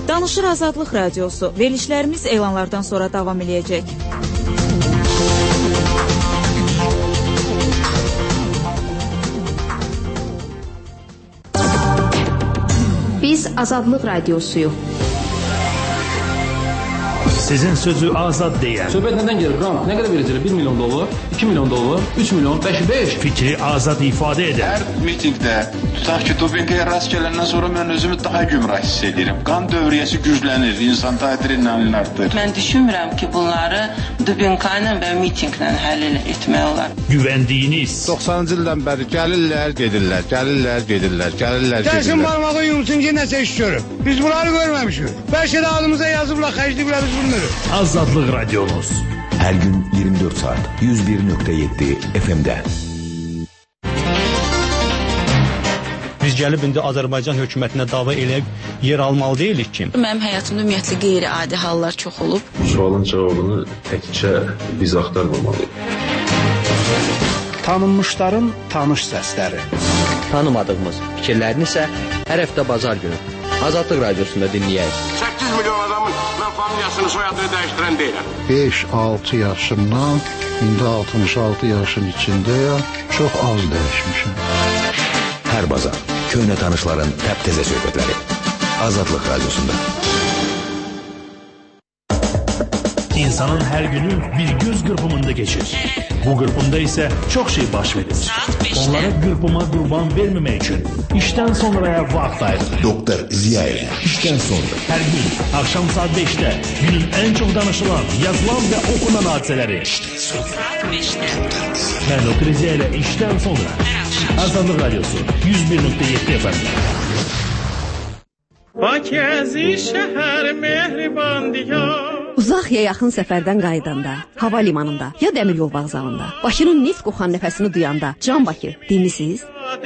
Danışır Azadlıq Radiosu. Verilişlərimiz elanlardan sonra davam edəcək. Biz Azadlıq Radiosuyuq. Sizin sözü azad deyən. Söhbət nədən gelir? Qrant nə qədər verəcəklər? 1 milyon dollar, 2 milyon dollar, 3 milyon, 5. Fikri azad ifadə edən. Hər mitingdə tutaq ki, dopinqaya rast gələndən sonra mən özümü daha gümrah hiss edirəm. Qan dövriyyəsi güclənir, insanda adrenalin artır. Mən düşünmürəm ki, bunları dopinqayla və mitinqlə həll etmək olar. Güvəndiyiniz. 90-cı ildən bəri gəlirlər, gedirlər. Gəlsin barmağı yumsun ki, nəsə iş görüb. Biz bunları görməmişik. Bəlkə də adımıza yazıblar, xərcliyiblər biz bunları. Azadlıq Radiomuz. Her gün 24 saat 101.7 FM'de. Biz gəlib indi Azərbaycan hökumətinə dava eləyib yer almalı deyilik ki. Mənim həyatımda ümumiyyətlə qeyri-adi hallar çox olub. Bu sualın cavabını təkcə biz axtarmamalıyıq. Tanınmışların tanış səsləri. Tanımadığımız fikirlərini isə hər həftə bazar günü Azadlıq Radiosunda dinləyək. 8 milyon adamın mən familiyasını, soyadını dəyişdirən deyiləm. 5-6 yaşımdan, indi 66 yaşın içindəyəm, çox az dəyişmişim. Hər bazar köhnə tanışların təptəzə söhbətləri Azadlıq Radiosunda. İnsanın hər günü bir göz qırpımında geçir. Bu qırpımda ise çok şey baş verir. Onlara qırpıma qurban vermemek için işten sonraya vaxt ayırır. Doktor Ziyaeli işten sonra. Her gün akşam saat 5'te günün en çok danışılan, yazılan ve okunan hadiseleri. Ben Doktor Ziyaeli işten sonra. Azadlıq Radyosu 101.7 FM. Bakəzi şəhər mehriban diyar. Uzaq ya yaxın səfərdən qayıdanda, hava limanında ya dəmir yol vağzalında, Bakının neft qoxan nəfəsini duyanda, Can Bakı demisiz?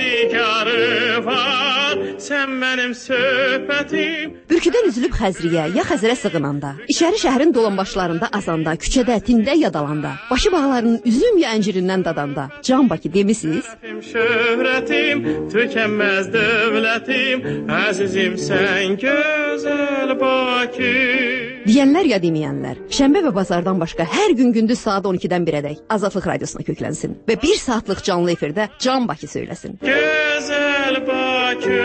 Sən mənim söhbətim. Bürküdən üzülüb Xəzriyə ya Xəzərə sığınanda, içəri şəhərin dolanbaşlarında azanda, küçədə, tində yadalanda, Bakı bağlarının üzüm ya əncirindən dadanda, Can Bakı demisiz? Şöhrətim, tükənməz dövlətim, əzizim sən gözəl Bakı. Deyənlər ya deməyənlər, şənbə və bazardan başqa hər gün gündüz saat 12-dən 1-ədək Azadlıq Radiosuna köklənsin və 1 saatlıq canlı efirdə Can Bakı söyləsin. Gözəl Bakı.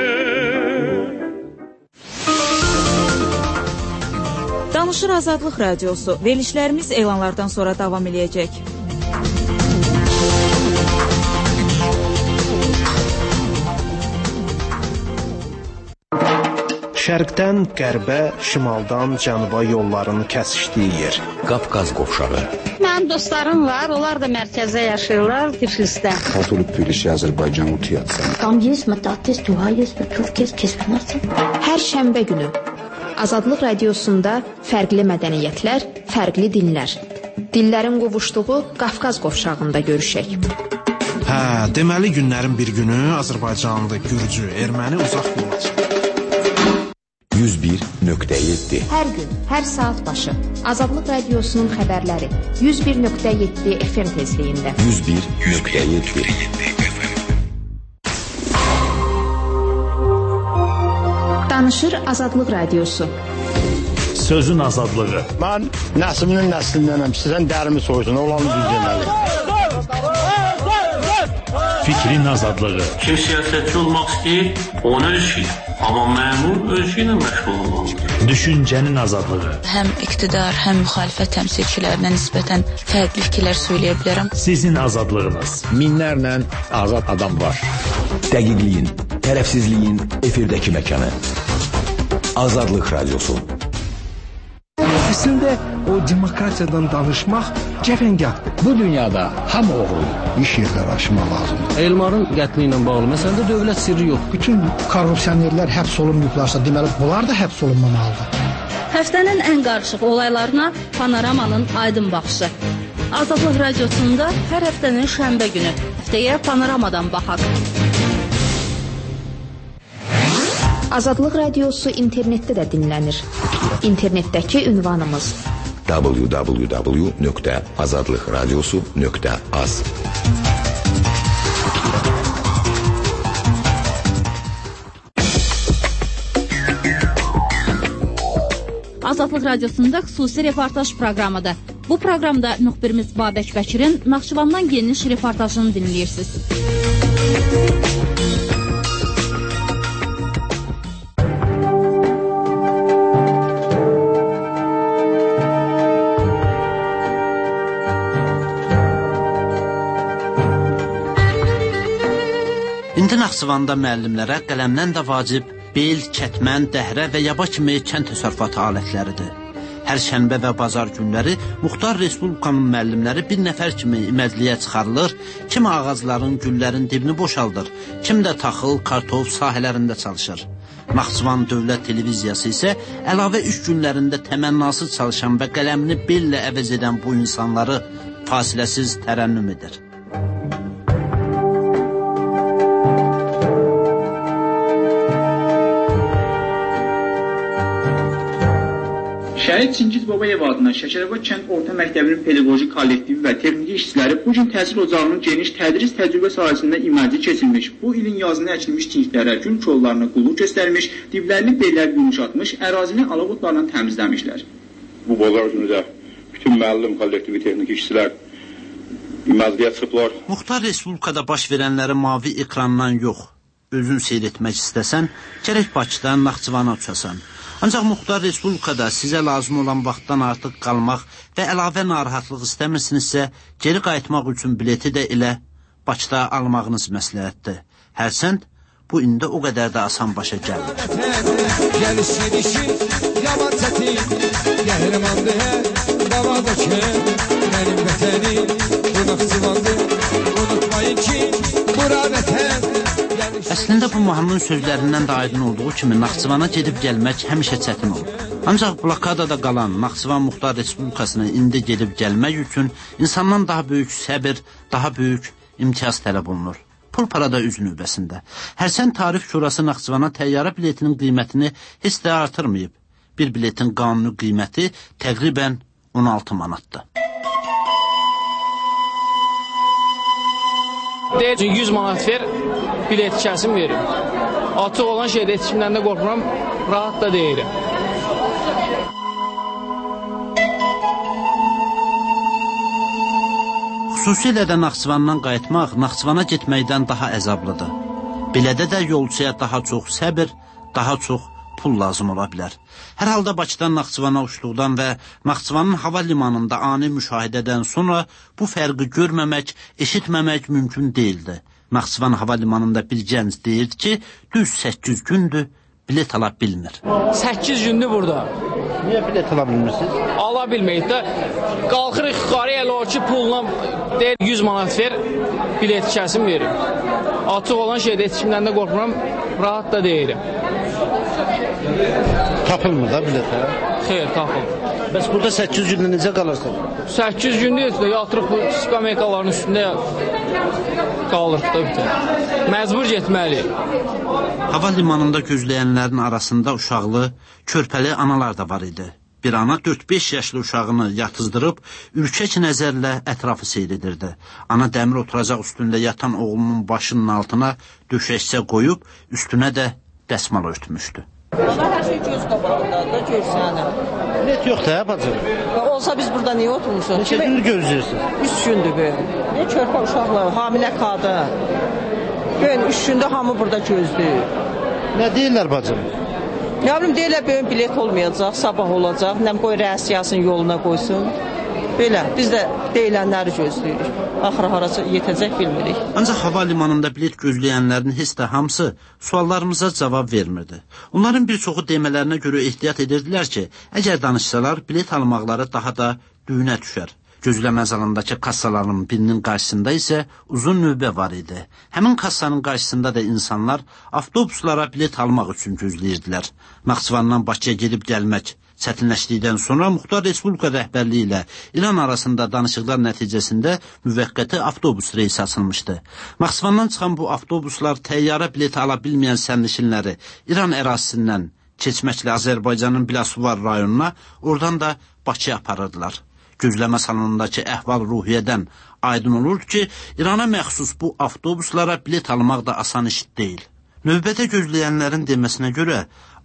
Danışır Azadlıq Radiosu. Verilişlərimiz elanlardan sonra davam edəcək. Şərqdən qərbə, şimaldan cənuba yollarını kəsişdiyi yer. Qafqaz qovşağı. Mənim dostlarım var, onlar da mərkəzdə yaşayırlar, Tiflisdə. Katolik Tbilisi, Azərbaycan Utiyatsan. Tam есть, mətahtes, tuhayes və Türkes kesmənatsan. Hər şənbə günü Azadlıq Radiosunda fərqli mədəniyyətlər, fərqli dinlər. Dillərin qovuşduğu Qafqaz qovşağında görüşək. Hə, deməli günlərin bir günü Azərbaycanlı, Gürcü, Erməni uzaq olacaq. 101.7 Hər gün, hər saat başı Azadlıq Radiosunun xəbərləri 101.7 FM tezliyində. 101.7 Danışır Azadlıq Radiosu. Sözün azadlığı. Mən nəslinin nəslindənəm, sizdən dərimi soysun, olanı düz deməli. Fikrin azadlığı. Kim siyasətçi olmaq istəyir, onu ölçür. Amma məmur ölçü ilə məşğul olmalıdır. Düşüncənin azadlığı. Həm iqtidar, həm müxalifət təmsilçilərinə nisbətən fərqli fikirlər söyləyə bilərəm. Sizin azadlığınız. Minlərlə azad adam var. Dəqiqliyin, tərəfsizliyin efirdəki məkanı. Azadlıq Radiosu. Əslində o demokratiyadan danışmaq cəfəngahdır. Bu dünyada hamı oğul iş yerləri açmaq lazımdır. Elmarın qətli ilə bağlı məsələdə dövlət sirri yox. Bütün korrupsionerlər həbs olunmayıblarsa, deməli bunlar da həbs olunmamalıdır. Həftənin ən qarışıq olaylarına Panoramanın aydın baxışı. Azadlıq Radiosunda hər həftənin şənbə günü. Həftəyə Panoramadan baxaq. Azadlıq Radiosu internetdə də dinlənir. İnternetdəki ünvanımız www.azadlıqradiosu.az. Azadlıq Radiosunda xüsusi reportaj proqramıdır. Bu proqramda müxbirimiz Babək Bəkirin Naxçıvandan geniş reportajını dinləyirsiniz. İndi Naxçıvanda müəllimlərə qələmdən də vacib bel, kətmən, dəhrə və yaba kimi kənd təsərrüfatı alətləridir. Hər şənbə və bazar günləri Muxtar Respublikanın müəllimləri bir nəfər kimi imədliyə çıxarılır, kimi ağacların, güllərin dibini boşaldır, kim də taxıl, kartof sahələrində çalışır. Naxçıvan Dövlət Televiziyası isə əlavə iş günlərində təmənnasız çalışan və qələmini bellə əvəz edən bu insanları fasiləsiz tərənnüm edir. Şəhid Çingiz Babayev adına Şəkərabad kənd orta məktəbinin pedaqoji kollektivi və texniki işçiləri bu gün təhsil ocağının geniş tədris təcrübə sahəsində imərci keçilmiş, bu ilin yazını əkilmiş çinklərə, gül kollarına qulluq göstərmiş, diblərini bellər yumuşatmış, ərazini alaqotlarla təmizləmişlər. Bu bazar günü də bütün müəllim kollektivi texniki işçilər imərciyə çıxıblar. Muxtar Respublikada baş verənləri mavi ekrandan yox, özün seyr etmək istəsən, gərək Bakıdan Naxçıvana uçasan. Ancaq Muxtar Respublikada sizə lazım olan vaxtdan artıq qalmaq və əlavə narahatlıq istəmirsinizsə, geri qayıtmaq üçün bileti də elə Bakıda almağınız məsləhətdir. Hərçənd bu indi o qədər də asan başa gəlir. Əslində bu mahnının sözlərindən də aydın olduğu kimi Naxçıvana gedib gəlmək həmişə çətin olur. Ancaq blokadada qalan Naxçıvan Muxtar Respublikasına indi gedib gəlmək üçün insandan daha böyük səbir, daha böyük imtiyaz tələb olunur. Pul parada üz növbəsində. Hərçənd Tarif Şurası Naxçıvana təyyarə biletinin qiymətini heç də artırmayıb. Bir biletin qanuni qiyməti təqribən 16 manatdır. Deyəcək 100 manat ver, bilet kəsim verim. Açıq olan şeydə heç kimdən də qorxmuram, rahat da deyirəm. Xüsusilə də Naxçıvandan qayıtmaq Naxçıvana getməkdən daha əzablıdır. Belədə də yolcuya daha çox səbir, daha çox pul lazım ola bilər. Hər halda Bakıdan Naxçıvana uçduqdan və Naxçıvanın hava limanında ani müşahidədən sonra bu fərqi görməmək, eşitməmək mümkün deyildi. Naxçıvan hava limanında bir gənc deyirdi ki, düz 8 gündür bilet ala bilmir. 8 gündür burada. Niyə bilet ala bilmirsiniz? Ala bilməyik də. Qalxırıq yuxarı elə o ki, pulla deyir 100 manat ver, bilet kəsim verim. Açıq olan şeydə heç kimdən də qorxmuram, rahat da deyirəm. Tapılmır da biletə? Xeyr, tapılmır. Bəs burada 8 gündə necə qalarsan? 8 gündə yatırıq bu skameykaların üstündə qalırıq da bir tane. Məcbur getməliyik. Hava limanında gözləyənlərin arasında uşaqlı, körpəli analar da var idi. Bir ana 4-5 yaşlı uşağını yatızdırıb, ürkək nəzərlə ətrafı seyr edirdi. Ana dəmir oturacaq üstündə yatan oğlunun başının altına döşəkçə qoyub, üstünə də dəsmal örtmüşdü. Ana hər şey göz qabağındadır da, görsənəm. Bilet yox da, bacım. Olsa biz burada niyə oturmuşuq? Neçə gündür gözləyirsiniz? 3 gündür böyün. Ne körpə uşaqlar, hamilə qadın. Böyün 3 gündə hamı burada gözləyir. Nə deyirlər bacım? Ne bilim deyirlər böyün bilet olmayacaq, sabah olacaq. Nəm qoy rəsiyasını yoluna qoysun. Belə, biz də deyilənləri gözləyirik. Axıra harası yetəcək bilmirik. Ancaq hava limanında bilet gözləyənlərin heç də hamısı suallarımıza cavab vermirdi. Onların bir çoxu demələrinə görə ehtiyat edirdilər ki, əgər danışsalar, bilet almaqları daha da düyünə düşər. Gözləmə zalındakı kassaların birinin qarşısında isə uzun növbə var idi. Həmin kassanın qarşısında da insanlar avtobuslara bilet almaq üçün gözləyirdilər. Naxçıvandan Bakıya gedib gəlmək çətinləşdikdən sonra Muxtar Respublika rəhbərliyi ilə İran arasında danışıqlar nəticəsində müvəqqəti avtobus reysi açılmışdı. Naxçıvandan çıxan bu avtobuslar təyyarə bileti ala bilməyən sərnişinləri İran ərazisindən keçməklə Azərbaycanın Biləsuvar rayonuna, oradan da Bakıya aparırdılar. Gözləmə salonundakı əhval-ruhiyyədən aydın olurdu ki, İrana məxsus bu avtobuslara bilet almaq da asan iş deyil. Növbədə gözləyənlərin deməsinə görə,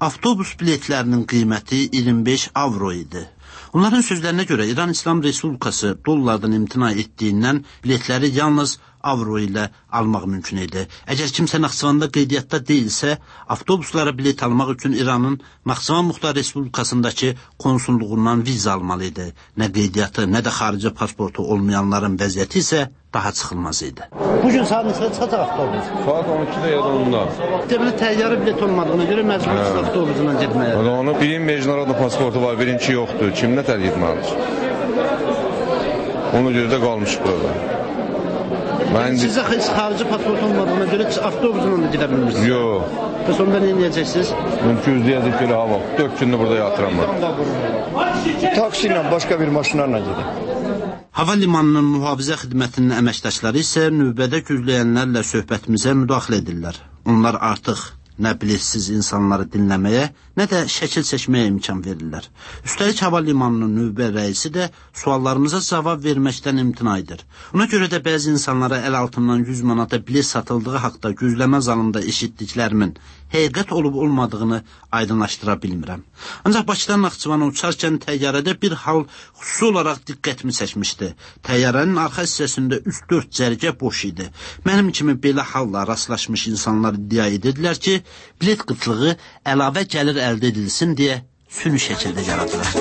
Avtobus biletlərinin qiyməti 25 avro idi. Onların sözlərinə görə İran İslam Respublikası dollardan imtina etdiyindən biletləri yalnız avro ilə almaq mümkün idi. Əgər kimsə Naxçıvanda qeydiyyatda deyilsə, avtobuslara bilet almaq üçün İranın Naxçıvan Muxtar Respublikasındakı konsulluğundan viza almalı idi. Nə qeydiyyatı, nə də xarici pasportu olmayanların vəziyyəti isə daha çıxılmaz idi. Bugün saat neçədə çıxacaq avtobus? Saat 12-də ya da 10-da. Deməli, təyyarə bilet olmadığına görə məcburiyyət avtobusuna getməyə. Onun birinin mecnarada pasportu var, birinci yoxdur. Kimlə tərk etməlidir? Ona görə də qalmış burada. Sizə xarici pasport olmadığına görə avtobusla da gedə bilmirsiniz? Yox. Bəs onda nə edəcəksiniz? Gözləyəcək belə hava. 4 gündə burada yatıramam. Taksi ilə, başqa bir maşınlarla gedir. Hava limanının mühafizə xidmətinin əməkdaşları isə növbədə gözləyənlərlə söhbətimizə müdaxilə edirlər. Onlar artıq nə biletsiz insanları dinləməyə, nə də şəkil çəkməyə imkan verirlər. Üstəlik hava limanının növbə rəisi də suallarımıza cavab verməkdən imtina edir. Ona görə də bəzi insanlara əl altından 100 manata bilet satıldığı haqda gözləmə zalında eşitdiklərimin həqiqət olub-olmadığını aydınlaşdıra bilmirəm. Ancaq Bakıdan Naxçıvana uçarkən təyyarədə bir hal xüsusi olaraq diqqətimi çəkmişdi. Təyyarənin arxa hissəsində 3-4 cərgə boş idi. Mənim kimi belə halla rastlaşmış insanlar iddia edirlər ki, bilet qıtlığı əlavə gəlir əldə edilsin deyə sülh şəkildə yaradılır.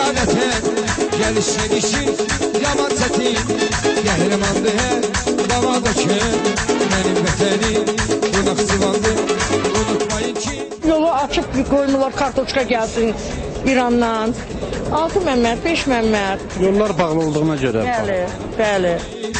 Yolu açıb qoymurlar, kartoçka gəlsin İrandan. 6 məmmət, 5 məmmət. Yollar bağlı olduğuna görə. Bəli, bəli.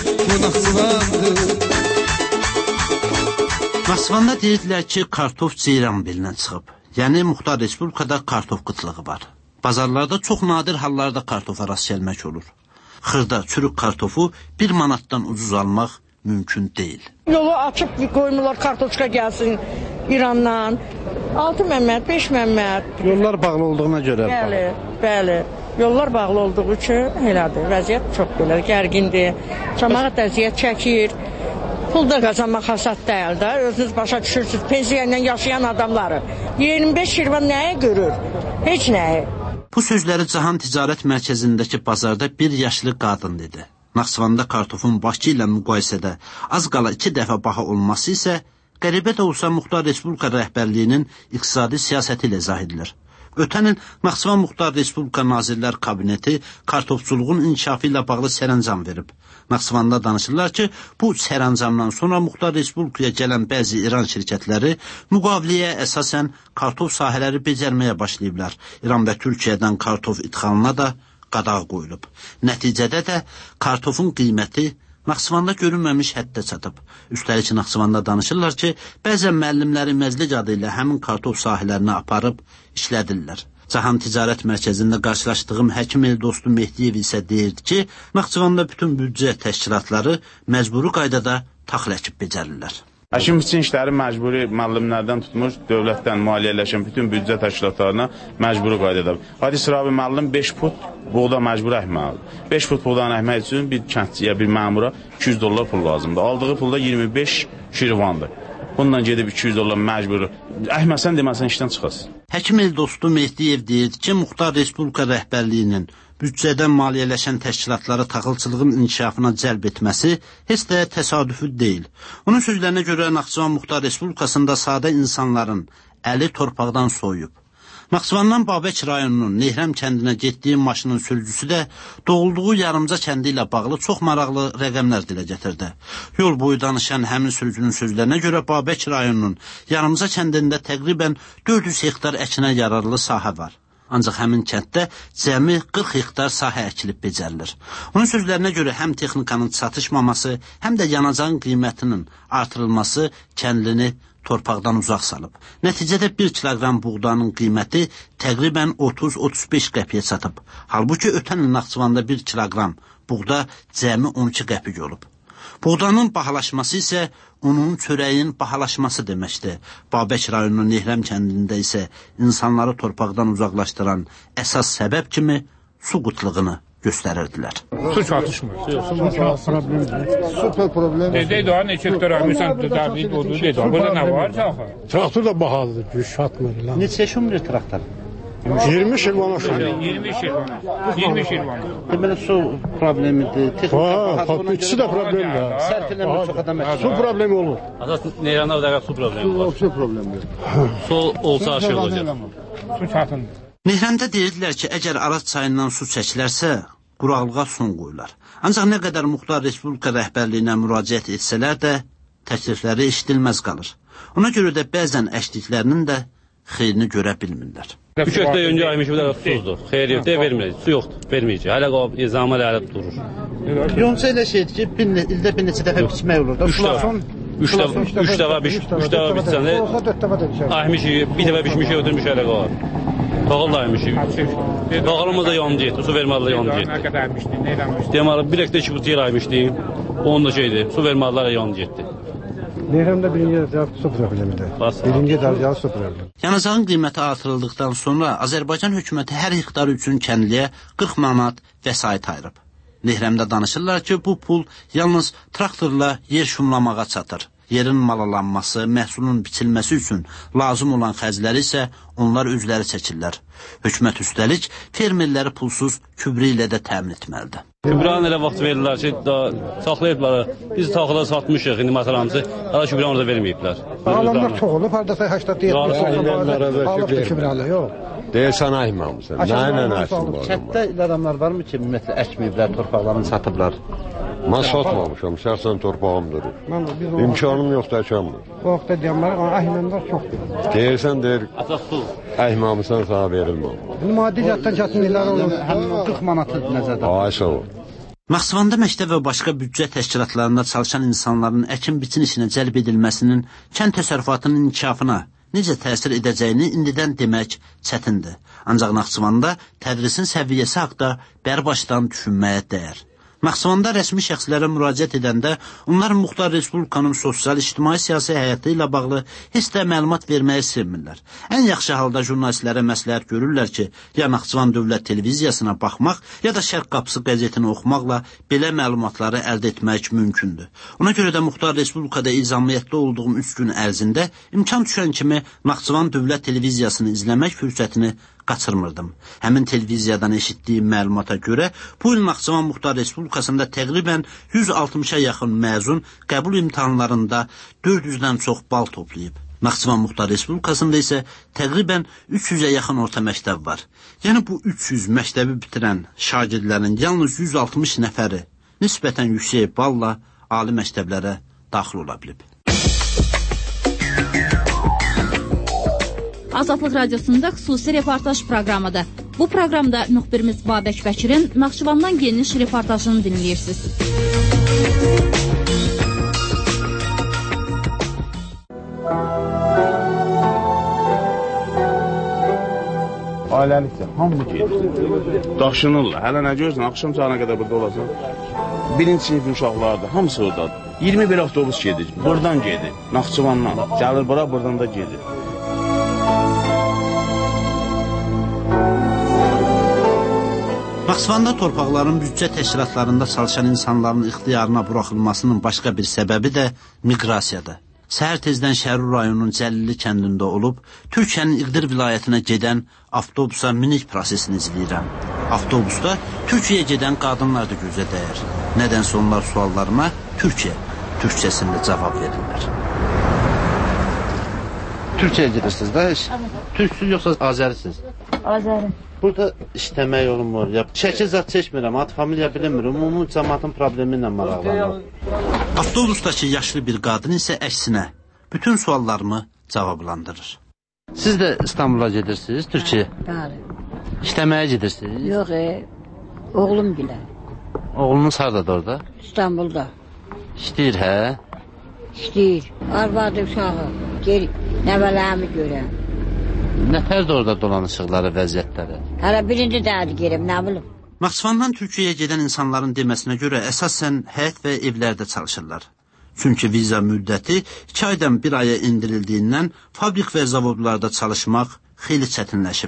Naxçıvanda deyirdilər ki, kartof ceyran belindən çıxıb. Yəni, Muxtar Respublikada kartof qıtlığı var. Bazarlarda çox nadir hallarda kartofa rast gəlmək olur. Xırda, çürük kartofu 1 manatdan ucuz almaq mümkün deyil. Yolu açıb qoymurlar, kartoçka gəlsin İrandan. 6 məmmət, 5 məmmət. Yollar bağlı olduğuna görə. Bəli, bəli. Yollar bağlı olduğu üçün elədir. Vəziyyət çox belə gərgindir. Cəmaət əziyyət çəkir. Pul da qazanmaq hasad deyil də. Özünüz başa düşürsünüz. Pensiya ilə yaşayan adamları. 25 şirvan nəyə görür? Heç nəyə. Bu sözləri Cahan Ticarət Mərkəzindəki bazarda bir yaşlı qadın dedi. Naxçıvanda kartofun Bakı ilə müqayisədə az qala 2 dəfə baha olması isə qəribə də olsa Muxtar Respublika rəhbərliyinin iqtisadi siyasəti ilə izah edilir. Ötən il Naxçıvan Muxtar Respublika Nazirlər Kabineti kartofçuluğun inkişafı ilə bağlı sərəncam verib. Naxçıvanda danışırlar ki, bu sərəncamdan sonra Muxtar Respublikaya gələn bəzi İran şirkətləri müqaviləyə əsasən kartof sahələri becərməyə başlayıblar. İran və Türkiyədən kartof idxalına da qadağ qoyulub. Nəticədə də kartofun qiyməti Naxçıvanda görünməmiş həddə çatıb. Üstəlik Naxçıvanda danışırlar ki, bəzən müəllimləri məzlik adı ilə həmin kartof sahələrini aparıb işlədirlər. Cahan Ticarət Mərkəzində qarşılaşdığım həkim el dostu Mehdiyev isə deyirdi ki, Naxçıvanda bütün büdcə təşkilatları məcburi qaydada taxıl əkib becərirlər. Həkim biçin işləri məcburi müəllimlərdən tutmuş, dövlətdən maliyyələşən bütün büdcə təşkilatlarına məcburi qaydada. Hadi sıra bir müəllim 5 put buğda məcbur əkməlidir. 5 put buğdanı əkmək üçün bir kəndçiyə, bir məmura $200 pul lazımdır. Aldığı pulda 25 şirvandır. Bundan gedib $200 məcburi. Əkməsən deməsən işdən çıxasın. Həkim el dostu Mehdiyev deyirdi ki, Muxtar Respublika rəhbərliyinin büdcədən maliyyələşən təşkilatları taxılçılığın inkişafına cəlb etməsi heç də təsadüfü deyil. Onun sözlərinə görə Naxçıvan Muxtar Respublikasında sadə insanların əli torpaqdan soyuyub. Naxçıvandan Babək rayonunun Nehrəm kəndinə getdiyi maşının sürücüsü də doğulduğu Yarımca kəndi ilə bağlı çox maraqlı rəqəmlər dilə gətirdi. Yol boyu danışan həmin sürücünün sözlərinə görə Babək rayonunun Yarımca kəndində təqribən 400 hektar əkinə yararlı sahə var. Ancaq həmin kənddə cəmi 40 hektar sahə əkilib becərilir. Onun sözlərinə görə həm texnikanın çatışmaması, həm də yanacağın qiymətinin artırılması kəndlini torpaqdan uzaq salıb. Nəticədə 1 kiloqram buğdanın qiyməti təqribən 30-35 qəpiyə çatıb. Halbuki ötən il Naxçıvanda 1 kiloqram buğda cəmi 12 qəpik olub. Buğdanın bahalaşması isə unun, çörəyin bahalaşması deməkdir. Babək rayonunun Nehrəm kəndində isə insanları torpaqdan uzaqlaşdıran əsas səbəb kimi su qıtlığını göstərirdilər. Su çatışmır. Super problem. Deydi o neçə hektar almışsan, David odu dedi. Burada nə var axı? Traktor da bahalıdır, güc çatmır lan. Neçə şumlu traktor? 20 şirvana şöyle. 20 şirvana. 20 şirvana. Deməli su problemidir. İkisi de problemdir. Sərf eləmir çox adam. Su problemi olur. Əsas Neyranda da su problemi var. Su problemi. Su olsa aşırı olacaq. Su çatındır. Nehrəmdə deyirdilər ki, əgər Araz çayından su çəkilərsə, quraqlığa son qoyular. Ancaq nə qədər Muxtar Respublika rəhbərliyinə müraciət etsələr də, təklifləri eşidilməz qalır. Ona görə də bəzən əşliklərinin də xeyrini görə bilmirlər. 3 həftə öncə aymış bir dəfə susuzdur. Xeyr yoxdur, verməyəcək. Su yoxdur, verməyəcək. Hələ qalıb, izamı hələ durur. Yonca elə şeydir ki, ildə bir neçə dəfə biçmək olur da. 3 dəfə biçsəndə, aymış, bir dəfə biçmiş ötürmüş hələ qalıb. Tağıl da aymışıq. Tağılımız da yanıcı etdi, su verməli də yanıcı etdi. Nə qədər aymışdı, nə eləmişdi? Deməli, bir əqdə 2 qutu yer aymışdı, onun da şeydir, su verməlilərə yanıcı etdi. Nehrəmdə birinci dərəcəli su problemidir. Birinci dərəcəli su problemi. Yanacağın qiyməti artırıldıqdan sonra Azərbaycan hökuməti hər hektar üçün kəndliyə 40 manat vəsait ayırıb. Nehrəmdə danışırlar ki, bu pul yalnız traktorla yer şumlamağa çatır. Yerin malalanması, məhsulun biçilməsi üçün lazım olan xərcləri isə onlar özləri çəkirlər. Hökumət üstəlik fermerləri pulsuz kübrə ilə də təmin etməlidir. Kübranın elə vaxt verirlər ki, saxlayıblar. Biz taxıda satmışıq, indi məsələmizə, hələ kübranı orada verməyiblər. Alanlar çox olub, haradasa 80-70 alıbdır kübrəli, yox. Deyirsən aymamışsın, nə nəsin var? Kətdə elə adamlar varmı ki, ümumiyyətlə əkməyiblər, torpaqlarını satıblar? Mən satmamışam, şəxsən torpağım durur. İmkanım yoxdur, əkəmmir. O vaxtda deyəmlər, əhmənlər çoxdur. Deyirsən, deyir, əhməmişsən sana verilməm. Maddi cəhətdən çətinliklər olur, həmin 40 manatı nəzərdə. Ay, sağ ol. Naxçıvanda məktəb və başqa büdcə təşkilatlarında çalışan insanların əkin-biçin işinə cəlb edilməsinin kənd təsərrüfatının inkişafına necə təsir edəcəyini indidən demək çətindir. Ancaq Naxçıvanda tədrisin səviyyəsi haqda bərbaşdan düşünməyə dəyər. Naxçıvanda rəsmi şəxslərə müraciət edəndə onlar Muxtar Respublikanın sosial-ictimai siyasi həyatı ilə bağlı heç də məlumat verməyi sevmirlər. Ən yaxşı halda jurnalistlərə məsləhət görürlər ki, ya Naxçıvan Dövlət Televiziyasına baxmaq, ya da Şərq Qapısı qəzetini oxumaqla belə məlumatları əldə etmək mümkündür. Ona görə də Muxtar Respublikada izamiyyətdə olduğum 3 gün ərzində imkan düşən kimi Naxçıvan Dövlət Televiziyasını izləmək fürsətini qaçırmırdım. Həmin televiziyadan eşitdiyim məlumata görə bu il Naxçıvan Muxtar Respublikasında təqribən 160-a yaxın məzun qəbul imtahanlarında 400-dən çox bal toplayıb. Naxçıvan Muxtar Respublikasında isə təqribən 300-ə yaxın orta məktəb var. Yəni bu 300 məktəbi bitirən şagirdlərin yalnız 160 nəfəri nisbətən yüksək balla ali məktəblərə daxil ola bilib. Azadlıq Radiosunda xüsusi reportaj proqramıdır. Bu proqramda müxbirimiz Babək Bəkirin Naxçıvandan geniş reportajını dinləyirsiniz. Ailəlikdir, hamı gedir. Daşınırlar. Hələ nə görürsən, axşam saatına qədər burada olasan. Birinci sinif uşaqlardır, hamısı oradadır. 21 avtobus gedir, buradan gedir, Naxçıvandan. Gəlir bura, buradan da gedir. Naxçıvanda torpaqların büdcə təşkilatlarında çalışan insanların ixtiyarına buraxılmasının başqa bir səbəbi də miqrasiyadır. Səhər tezdən Şərur rayonunun Cəlili kəndində olub, Türkiyənin İqdir vilayətinə gedən avtobusa minik prosesini izləyirəm. Avtobusda Türkiyəyə gedən qadınlar da gözə dəyər. Nədənsə onlar suallarıma Türkçəsində cavab verirlər. Türkiyəyə gedirsiniz də? Türksüz yoxsa Azərisiniz? Azəri. Burada işləmək olmur, çəki zat çəkmirəm, ad familiya bilmirəm, ümumi cəmatın problemi ilə maraqlanır. Avtobusdakı yaşlı bir qadın isə əksinə bütün suallarımı cavablandırır. Siz də İstanbula gedirsiniz, Türkiyə? Bəli. İşləməyə gedirsiniz? Yox, oğlum bilə. Oğlunuz haradadır orada? İstanbulda. İşləyir, hə? İşləyir, arvadı uşağı, nəvələmi görəm. Nətərdir orada dolanışıqları, vəziyyətləri? Hələ birinci dədi gerim, nə bilim. Naxçıvandan Türkiyəyə gedən insanların deməsinə görə əsasən həyət və evlərdə çalışırlar. Çünki viza müddəti 2 aydan 1 aya indirildiyindən fabrik və zavodlarda çalışmaq xeyli çətinləşib.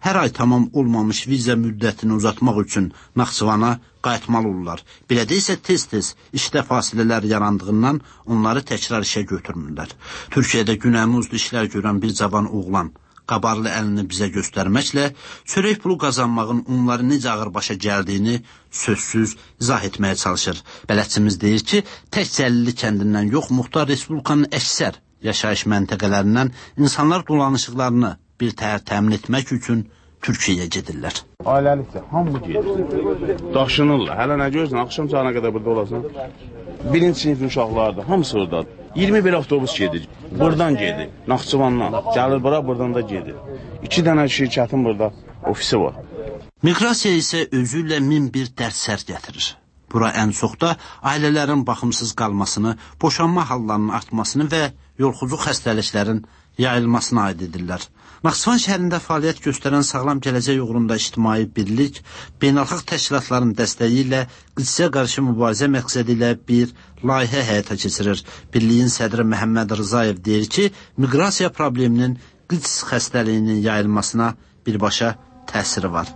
hər ay tamam olmamış viza müddətini uzatmaq üçün Naxçıvana qayıtmalı olurlar. Belədə isə tez-tez işdə fasilələr yarandığından onları təkrar işə götürmürlər. Türkiyədə günəmuzlu işlər görən bir cavan oğlan qabarlı əlini bizə göstərməklə çörək pulu qazanmağın onları necə ağır başa gəldiyini sözsüz izah etməyə çalışır. Bələdçimiz deyir ki, tək Cəlili kəndindən yox, Muxtar Respublikanın əksər yaşayış məntəqələrindən insanlar dolanışıqlarını bir təhər təmin etmək üçün Türkiyəyə gedirlər. Ailəlikdə hamı gedir. Daşınırlar. Hələ nə görürsən, axşam çağına qədər burada olasan. Birinci sinifin uşaqlardır, hamısı oradadır. 21 avtobus gedir, buradan gedir, Naxçıvandan. Gəlir bura, buradan da gedir. 2 dənə şirkətin burada ofisi var. Miqrasiya isə özü ilə min bir dərd sər gətirir. Bura ən çox da ailələrin baxımsız qalmasını, boşanma hallarının artmasını və yolxucu xəstəliklərin yayılmasına aid edirlər. Naxçıvan şəhərində fəaliyyət göstərən Sağlam Gələcək uğrunda ictimai birlik, beynəlxalq təşkilatların dəstəyi ilə qıdsıya qarşı mübarizə məqsədi ilə bir layihə həyata keçirir. Birliyin sədri Məhəmməd Rızayev deyir ki, miqrasiya probleminin qıds xəstəliyinin yayılmasına birbaşa təsiri var.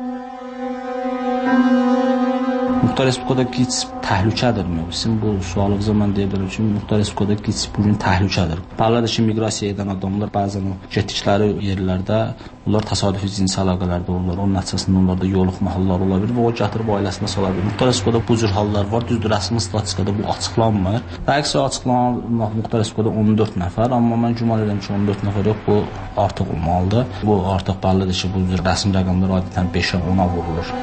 Muxtar Respublikada QİÇ təhlükədir mi? Sizin bu sualınıza mən deyə bilərəm ki, Muxtar Respublikada QİÇ bugün təhlükədir. Paraleldə ki, miqrasiya edən adamlar bəzən o getdikləri yerlərdə onlar təsadüfi cinsi əlaqələrdə olurlar. Onun nəticəsində onlarda yoluxma halları ola bilir və o gətirib ailəsinə sala bilir. Muxtar Respublikada bu cür hallar var. Düzdür, rəsmi statistikada bu açıqlanmır. Dəqiq açıqlanan Muxtar Respublikada 14 nəfər, amma mən güman edirəm ki, 14 nəfər yox, bu artıq olmalıdır. Bu artıq bəllidir ki, bu cür rəsmi rəqəmlər adətən 5-ə 10-a vurulur.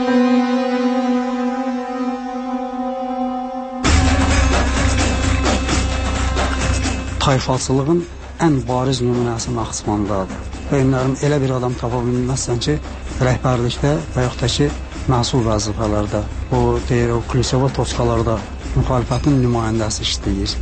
Tayfaçılığın ən bariz nümunəsi Naxçıvandadır. Bəyinlərim elə bir adam tapa bilməzsən ki, rəhbərlikdə və yaxud da ki, məsul vəzifələrdə, o deyir, o Klüsova toçkalarda müxalifətin nümayəndəsi işləyir.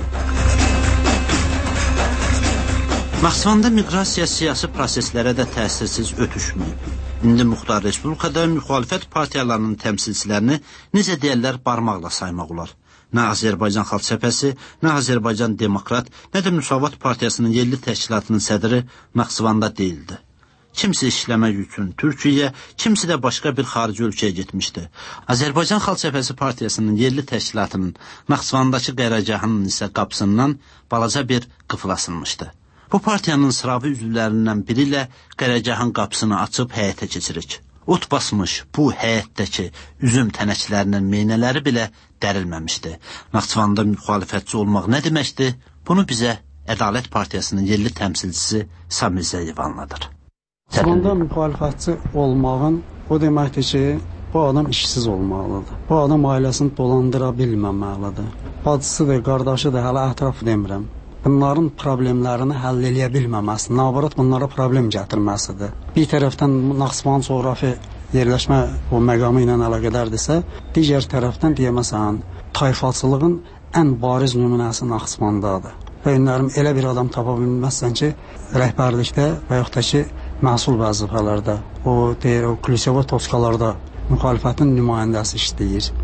Naxçıvanda miqrasiya siyasi proseslərə də təsirsiz ötüşməyib. İndi Muxtar Respublikada müxalifət partiyalarının təmsilçilərini necə deyərlər barmaqla saymaq olar. Nə Azərbaycan Xalq Cəbhəsi, nə Azərbaycan Demokrat, nə də Müsavat Partiyasının yerli təşkilatının sədri Naxçıvanda deyildi. Kimsə işləmək üçün Türkiyəyə, kimsə də başqa bir xarici ölkəyə getmişdi. Azərbaycan Xalq Cəbhəsi Partiyasının yerli təşkilatının Naxçıvandakı qərargahının isə qapısından balaca bir qıfıl asılmışdı. Bu partiyanın sıravi üzvlərindən biri ilə qərargahın qapısını açıb həyətə keçirik. Ot basmış bu həyətdəki üzüm tənəklərinin meynələri belə dərilməmişdi. Naxçıvanda müxalifətçi olmaq nə deməkdir? Bunu bizə Ədalət Partiyasının yerli təmsilçisi Samir Zəyev anladır. Naxçıvanda müxalifətçi olmağın o deməkdir ki, bu adam işsiz olmalıdır. Bu adam ailəsini dolandıra bilməməlidir. Bacısıdır, qardaşıdır, hələ ətraf demirəm. Bunların problemlərini həll eləyə bilməməsi, nabarat bunlara problem gətirməsidir. Bir tərəfdən Naxçıvan coğrafi yerləşmə o məqamı ilə əlaqədardirsə, digər tərəfdən deyəməsən, tayfaçılığın ən bariz nümunəsi Naxçıvandadır. Bəyinlərim elə bir adam tapa bilməzsən ki, rəhbərlikdə və yaxud da ki, məsul vəzifələrdə, o deyir, o Klüsova toçkalarda müxalifətin nümayəndəsi işləyir.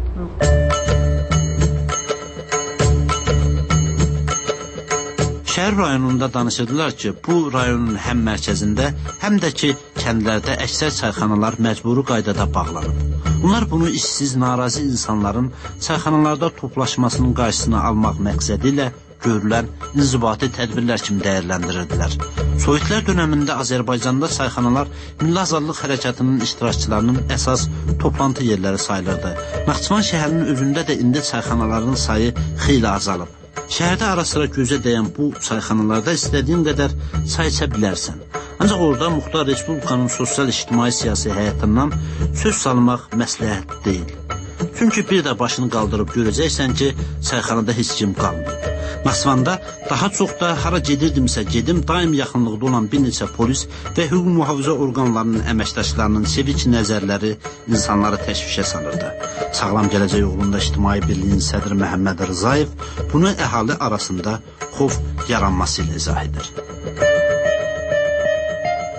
Şəhər rayonunda danışırdılar ki, bu rayonun həm mərkəzində, həm də ki, kəndlərdə əksər çayxanalar məcburi qaydada bağlanıb. Onlar bunu işsiz, narazı insanların çayxanalarda toplaşmasının qarşısını almaq məqsədi ilə görülən inzibati tədbirlər kimi dəyərləndirirdilər. Sovetlər dönəmində Azərbaycanda çayxanalar Milli Azadlıq Hərəkatının iştirakçılarının əsas toplantı yerləri sayılırdı. Naxçıvan şəhərinin özündə də indi çayxanaların sayı xeyli azalıb. Şəhərdə ara-sıra gözə dəyən bu çayxanalarda istədiyin qədər çay içə bilərsən. Ancaq orada Muxtar Respublikanın sosial-ictimai siyasi həyatından söz salmaq məsləhət deyil. Çünki bir də başını qaldırıb görəcəksən ki, çayxanada heç kim qalmayıb. Naxçıvanda daha çox da hara gedirdimsə gedim, daim yaxınlıqda olan bir neçə polis və hüquq mühafizə orqanlarının əməkdaşlarının sevik nəzərləri insanları təşvişə salırdı. Sağlam Gələcək uğrunda ictimai birliyin sədri Məhəmməd Rızayev bunu əhali arasında xof yaranması ilə izah edir.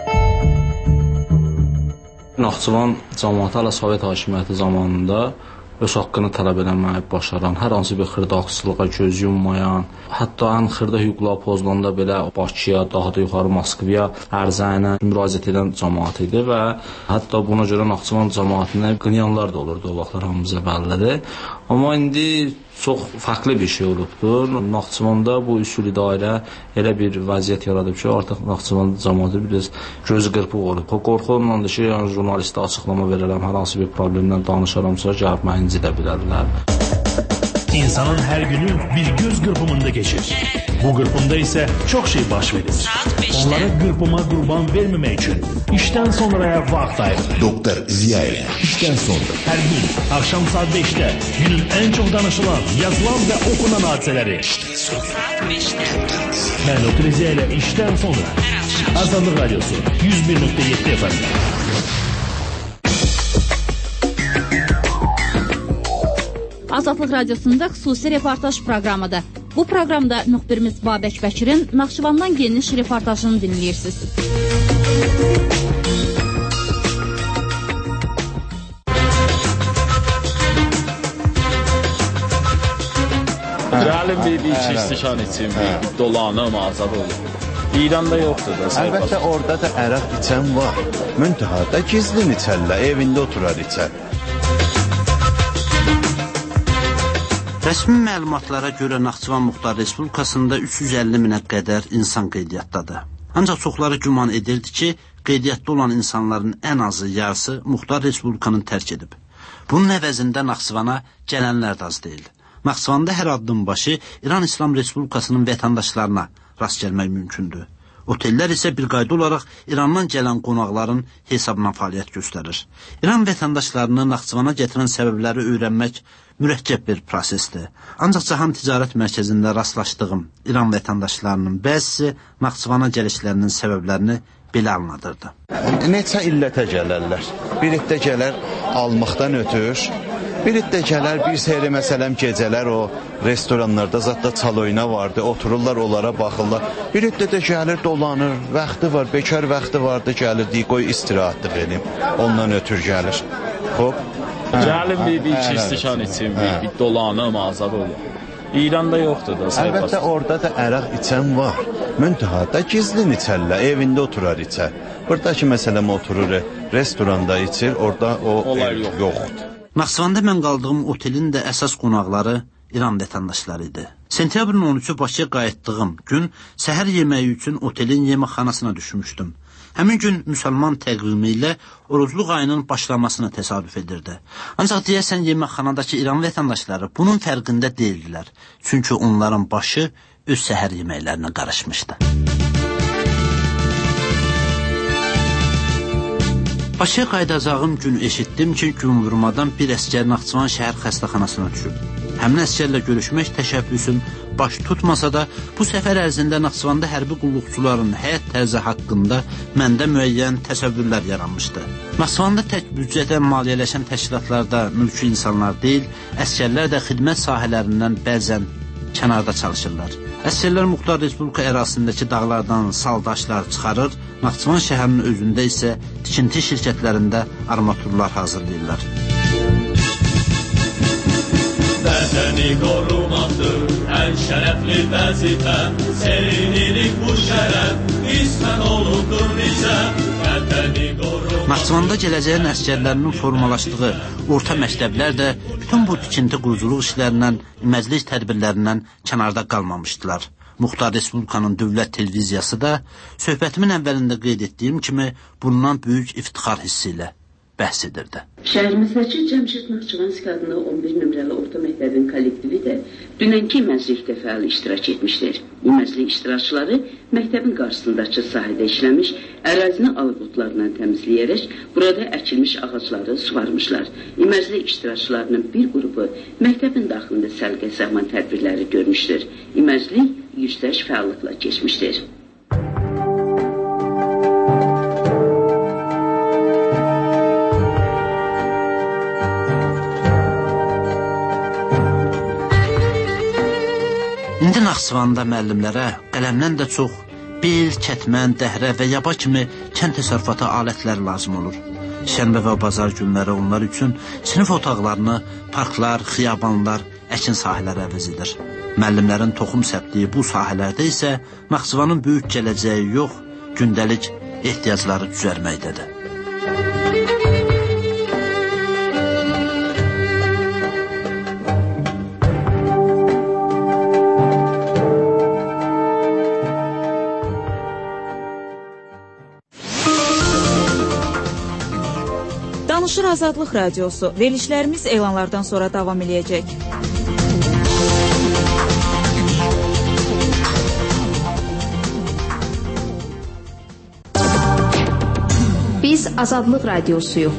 Naxçıvan cəmiyyəti hələ Sovet hakimiyyəti zamanında öz haqqını tələb eləməyi başaran, hər hansı bir xırdaqçılığa göz yummayan, hətta ən xırda hüquqlar pozulanda belə Bakıya, daha da yuxarı Moskvaya ərizə ilə müraciət edən cəmaət idi və hətta buna görə Naxçıvan cəmaətinə qınayanlar da olurdu o vaxtlar, hamımıza bəllidir. Amma indi çox fərqli bir şey olubdur. Naxçıvanda bu üsuli dairə elə bir vəziyyət yaradıb ki, artıq Naxçıvan cəmaəti biraz göz qırpıq olub. Qorxumla ki, yəni jurnalistə açıqlama verərəm, hər hansı bir problemdən danışaramsa, gəlib məni incidə bilərlər. İnsanın her günü bir göz qırpımında geçir. Bu qırpımda ise çok şey baş verir. Onlara qırpıma qurban vermemek için işten sonraya vaxt ayırır. Doktor Ziyayev. İşten sonra her gün akşam saat 5'te günün en çok danışılan, yazılan ve okunan hadiseleri. Ben Doktor Ziyayev işten sonra. Azadlık Radyosu 101.7 efendim. Azadlıq Radiosunda xüsusi reportaj proqramıdır. Bu proqramda müxbirimiz Babək Bəkirin Naxçıvandan geniş reportajını dinləyirsiniz. Gəlin bir iki istişan için bir dolanım, azad olur. İranda yoxdur da. Əlbəttə orada da əraq içən var. Müntəhada gizlin içərlər, evində oturar içər. Rəsmi məlumatlara görə Naxçıvan Muxtar Respublikasında 350 minə qədər insan qeydiyyatdadır. Ancaq çoxları güman edirdi ki, qeydiyyatda olan insanların ən azı yarısı Muxtar Respublikanı tərk edib. Bunun əvəzində Naxçıvana gələnlər də az deyil. Naxçıvanda hər addım başı İran İslam Respublikasının vətəndaşlarına rast gəlmək mümkündür. Otellər isə bir qayda olaraq İrandan gələn qonaqların hesabına fəaliyyət göstərir. İran vətəndaşlarını Naxçıvana gətirən səbəbləri öyrənmək mürəkkəb bir prosesdir. Ancaq Cahan Ticarət Mərkəzində rastlaşdığım İran vətəndaşlarının bəzisi Naxçıvana gəlişlərinin səbəblərini belə anladırdı. Neçə illətə gələrlər. Bir iddə gələr almaqdan ötür, bir iddə gələr bir seyri məsələm gecələr o restoranlarda zətdə çaloyna vardı, otururlar onlara baxırlar. Bir iddə də gəlir dolanır, vaxtı var, bekar vaxtı vardı, gəlir deyir, qoy istirahətli benim, ondan ötür gəlir. Hop. Gəlin bir iki istişan için bir dolanım, azad olur. İranda yoxdur da. Əlbəttə orada da əraq içən var. Müntəhada gizlin içərlər, evində oturar içər. Buradakı məsələm oturur, restoranda içir, orada o yoxdur. Naxçıvanda mən qaldığım otelin də əsas qonaqları İran vətəndaşları idi. Sentyabrın 13-ü Bakıya qayıtdığım gün səhər yeməyi üçün otelin yeməkxanasına düşmüşdüm. Həmin gün müsəlman təqvimi ilə orucluq ayının başlamasına təsadüf edirdi. Ancaq deyəsən yeməkxanadakı İran vətəndaşları bunun fərqində deyildilər. Çünki onların başı öz səhər yeməklərinə qarışmışdı. Bakıya qayıdacağım gün eşitdim ki, günvurmadan bir əsgər Naxçıvan şəhər xəstəxanasına düşüb. Həmin əsgərlə görüşmək təşəbbüsüm baş tutmasa da, bu səfər ərzində Naxçıvanda hərbi qulluqçuların həyat tərzi haqqında məndə müəyyən təsəvvürlər yaranmışdı. Naxçıvanda tək büdcədə maliyyələşən təşkilatlarda mülki insanlar deyil, əsgərlər də xidmət sahələrindən bəzən kənarda çalışırlar. Əsgərlər Muxtar Respublika ərazisindəki dağlardan saldaşlar çıxarır, Naxçıvan şəhərinin özündə isə tikinti şirkətlərində armaturlar hazırlayırlar. Vətəni qorumaqdır ən şərəfli vəzifə, sevinirik bu şərəf, ismən olubdur bizə. Naxçıvanda gələcəyin əsgərlərinin formalaşdığı orta məktəblər də bütün bu tikinti quruculuq işlərindən, məclis tədbirlərindən kənarda qalmamışdılar. Muxtar Respublikanın dövlət televiziyası da söhbətimin əvvəlində qeyd etdiyim kimi bundan böyük iftixar hissi ilə bəhs edirdi. Şəhərimizdəki Cəmşid Naxçıvanski adına 11 nömrəli orta məktəbin kollektivi də dünənki məzlikdə fəal iştirak etmişdir. Məzlik iştirakçıları məktəbin qarşısındakı sahədə işləmiş, ərazini alıq otlarından təmizləyərək burada əkilmiş ağacları suvarmışlar. Məzlik iştirakçılarının bir qrupu məktəbin daxilində səlqə-səhman tədbirləri görmüşdür. Məzlik yüksək fəallıqla keçmişdir. İndi Naxçıvanda müəllimlərə qələmdən də çox bel, kətmən, dəhrə və yaba kimi kənd təsərrüfatı alətləri lazım olur. Şənbə və bazar günləri onlar üçün sinif otaqlarını parklar, xiyabanlar, əkin sahələri əvəz edir. Müəllimlərin toxum səpdiyi bu sahələrdə isə Naxçıvanın böyük gələcəyi yox, gündəlik ehtiyacları düzəlməkdədir. Danışır Azadlıq Radiosu. Verilişlərimiz elanlardan sonra davam edəcək. Biz Azadlıq Radiosuyuq.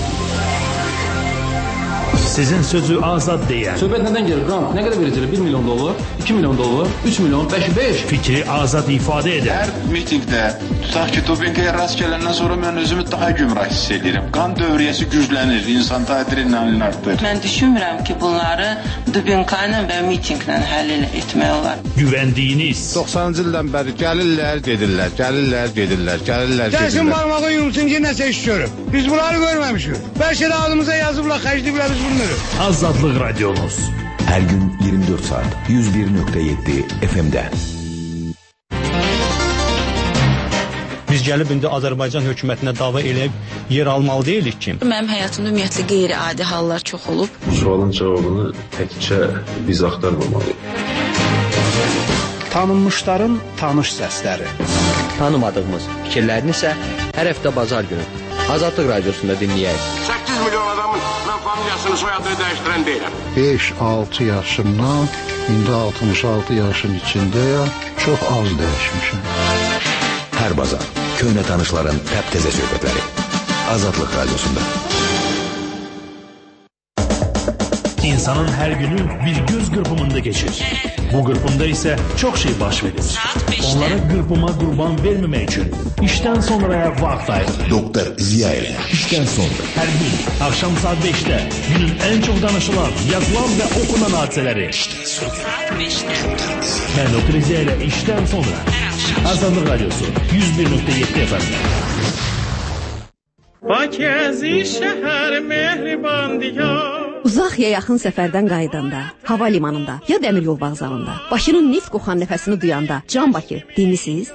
Sizin sözü azad deyən. Söhbət nədən gəlir? Grant nə qədər verəcəklər? 1 milyon dollar, 2 milyon dollar, 3 milyon, 5. Fikri azad ifadə edən. Hər mitingdə, tutaq ki, Dubinqaya rast gələndən sonra mən özümü daha gümrah hiss edirəm. Qan dövriyyəsi güclənir, insanda adrenalin artır. Mən düşünmürəm ki, bunları Dubinqa ilə və mitinqlə həll etmək olar. Güvəndiyiniz. 90-cı ildən bəri gəlirlər, gedirlər, gəlirlər, gedirlər, gəlirlər, gedirlər. Gəlsin barmağı yumsun ki, nəsə iş görüb. Biz bunları görməmişik. Bəlkə də adımıza yazıblar, xərcləyiblər, biz bunu. Azadlıq Radiomuz. Hər gün 24 saat 101.7 FM-də. Biz gəlib indi Azərbaycan hökumətinə dava eləyib yer almalı deyilik ki. Mənim həyatımda ümumiyyətlə qeyri-adi hallar çox olub. Bu sualın cavabını təkcə biz axtarmamalıyıq. Tanınmışların tanış səsləri. Tanımadığımız fikirlərini isə hər həftə bazar günü Azadlıq Radiosunda dinləyək. 8 milyon adamın mən familiyasını, soyadını dəyişdirən deyiləm. 5-6 yaşımdan, indi 66 yaşın içindəyəm, çox az dəyişmişim. Hər bazar köhnə tanışların təptəzə söhbətləri. Azadlıq Radiosunda. İnsanın hər günü bir göz qırpımında keçir. Bu qırpımda isə çox şey baş verir. Onlara qırpıma qurban verməmək üçün işdən sonraya vaxt ayırır. Doktor Ziyaev. İşdən sonra hər gün axşam saat 5-də günün ən çox danışılan, yazılan və okunan hadisələri. Mən Doktor Ziyaev işdən sonra. Azadlıq Radiosu 101.7 FM. Bakızi şəhər mehriban diyar. Uzaq ya yaxın səfərdən qayıdanda, hava limanında ya dəmiryol vağzalında, başının neft qoxan nəfəsini duyanda, Can Bakı dinlisiz?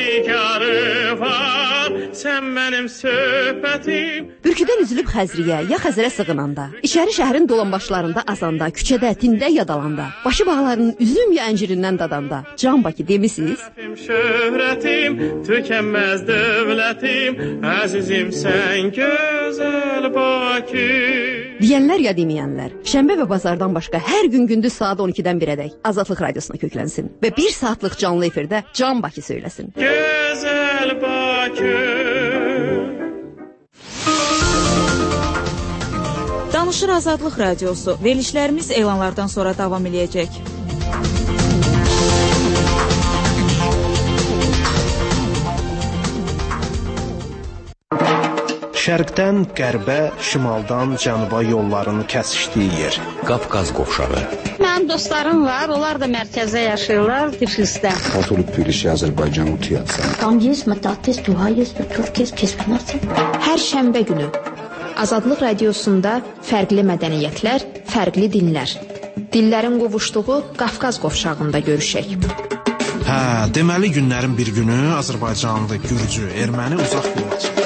Sən mənim söhbətim. Bürküdən üzülüb Xəzriyə ya Xəzərə sığınanda, içəri şəhərin dolanbaşlarında azanda, küçədə, tində yadalanda, başı bağlarının üzüm ya əncirindən dadanda, Can Bakı demisiz? Şöhrətim, tükənməz dövlətim, əzizim sən gözəl Bakı. Deyənlər ya deməyənlər, şənbə və bazardan başqa hər gün gündüz saat 12-dən 1-ədək Azadlıq Radiosuna köklənsin və 1 saatlıq canlı efirdə Can Bakı söyləsin. Gözəl Bakı. Danışır Azadlıq Radiosu. Verilişlərimiz elanlardan sonra davam edəcək. Şərqdən qərbə, şimaldan cənuba yollarını kəsişdiyi yer. Qafqaz qovşağı. Mənim dostlarım var, onlar da mərkəzdə yaşayırlar, Tiflisdə. Oturub Türkiyə, Azərbaycan utuyatsan. Tam есть, мататес, туha есть, Türkiyə, kesmənəsin. Hər şənbə günü Azadlıq Radiosunda fərqli mədəniyyətlər, fərqli dinlər. Dillərin qovuşduğu Qafqaz qovşağında görüşək. Hə, deməli günlərin bir günü Azərbaycanlı, Gürcü, Erməni uzaq yola çıxır.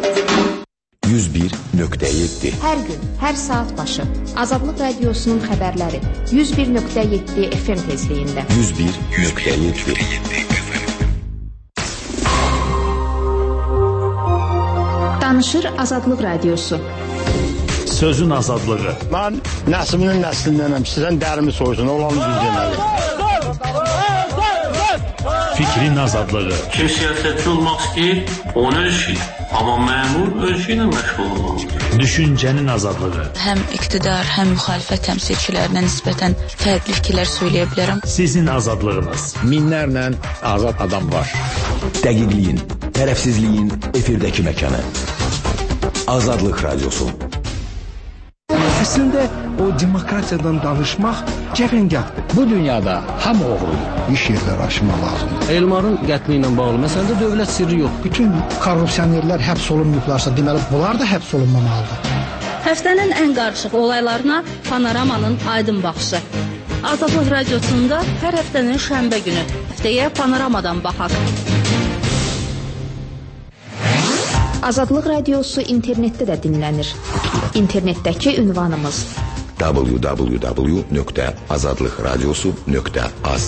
101.7 Hər gün, hər saat başı Azadlıq Radiosunun xəbərləri 101.7 FM tezliyində. 101.7 Danışır Azadlıq Radiosu. Sözün azadlığı. Mən nəslinin nəslindənəm, sizdən dərimi soysun, olanı bildirməli. Fikrin azadlığı. Kim siyasətçi olmaq istəyir, onu ölçür. Amma məmur ölçü ilə məşğul olmalıdır. Düşüncənin azadlığı. Həm iqtidar, həm müxalifət təmsilçilərinə nisbətən fərqli fikirlər söyləyə bilərəm. Sizin azadlığınız. Minlərlə azad adam var. Dəqiqliyin, tərəfsizliyin efirdəki məkanı. Azadlıq Radiosu. Əslində o demokratiyadan danışmaq cəfəngahdır. Bu dünyada hamı oğrudur. İş yerləri açmaq lazımdır. Elmarın qətli ilə bağlı məsələdə dövlət sirri yox. Bütün korrupsionerlər həbs olunmayıblarsa, deməli bunlar da həbs olunmamalıdır. Həftənin ən qarışıq olaylarına Panoramanın aydın baxışı. Azadlıq Radiosunda hər həftənin şənbə günü. Həftəyə Panoramadan baxaq. Azadlıq Radiosu internetdə də dinlənir. İnternetdəki ünvanımız www.azadlıqradiosu.az.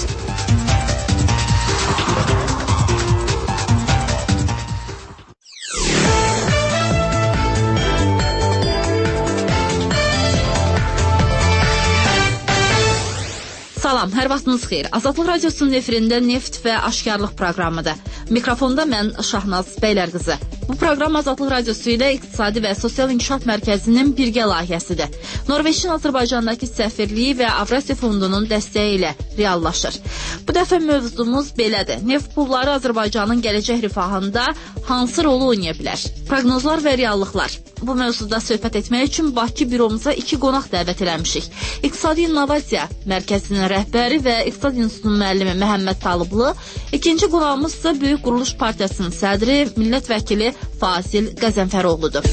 Salam, hər vaxtınız xeyir. Azadlıq Radiosunun efirində Neft və Aşkarlıq proqramıdır. Mikrofonda mən Şahnaz Bəylərqızı. Bu proqram Azadlıq Radiosu ilə İqtisadi və Sosial İnkişaf Mərkəzinin birgə layihəsidir. Norveçin Azərbaycandakı səfirliyi və Avrasiya Fondunun dəstəyi ilə reallaşır. Bu dəfə mövzumuz belədir. Neft pulları Azərbaycanın gələcək rifahında hansı rolu oynaya bilər? Proqnozlar və reallıqlar. Bu mövzuda söhbət etmək üçün Bakı büromuza 2 qonaq dəvət eləmişik. İqtisadi İnnovasiya Mərkəzinin rəhbəri və İqtisad İnstitutunun müəllimi Məhəmməd Talıblı, ikinci qonağımız ise Böyük Quruluş Partiyasının sədri, millət vəkili Fazil Qəzənfəroğludur.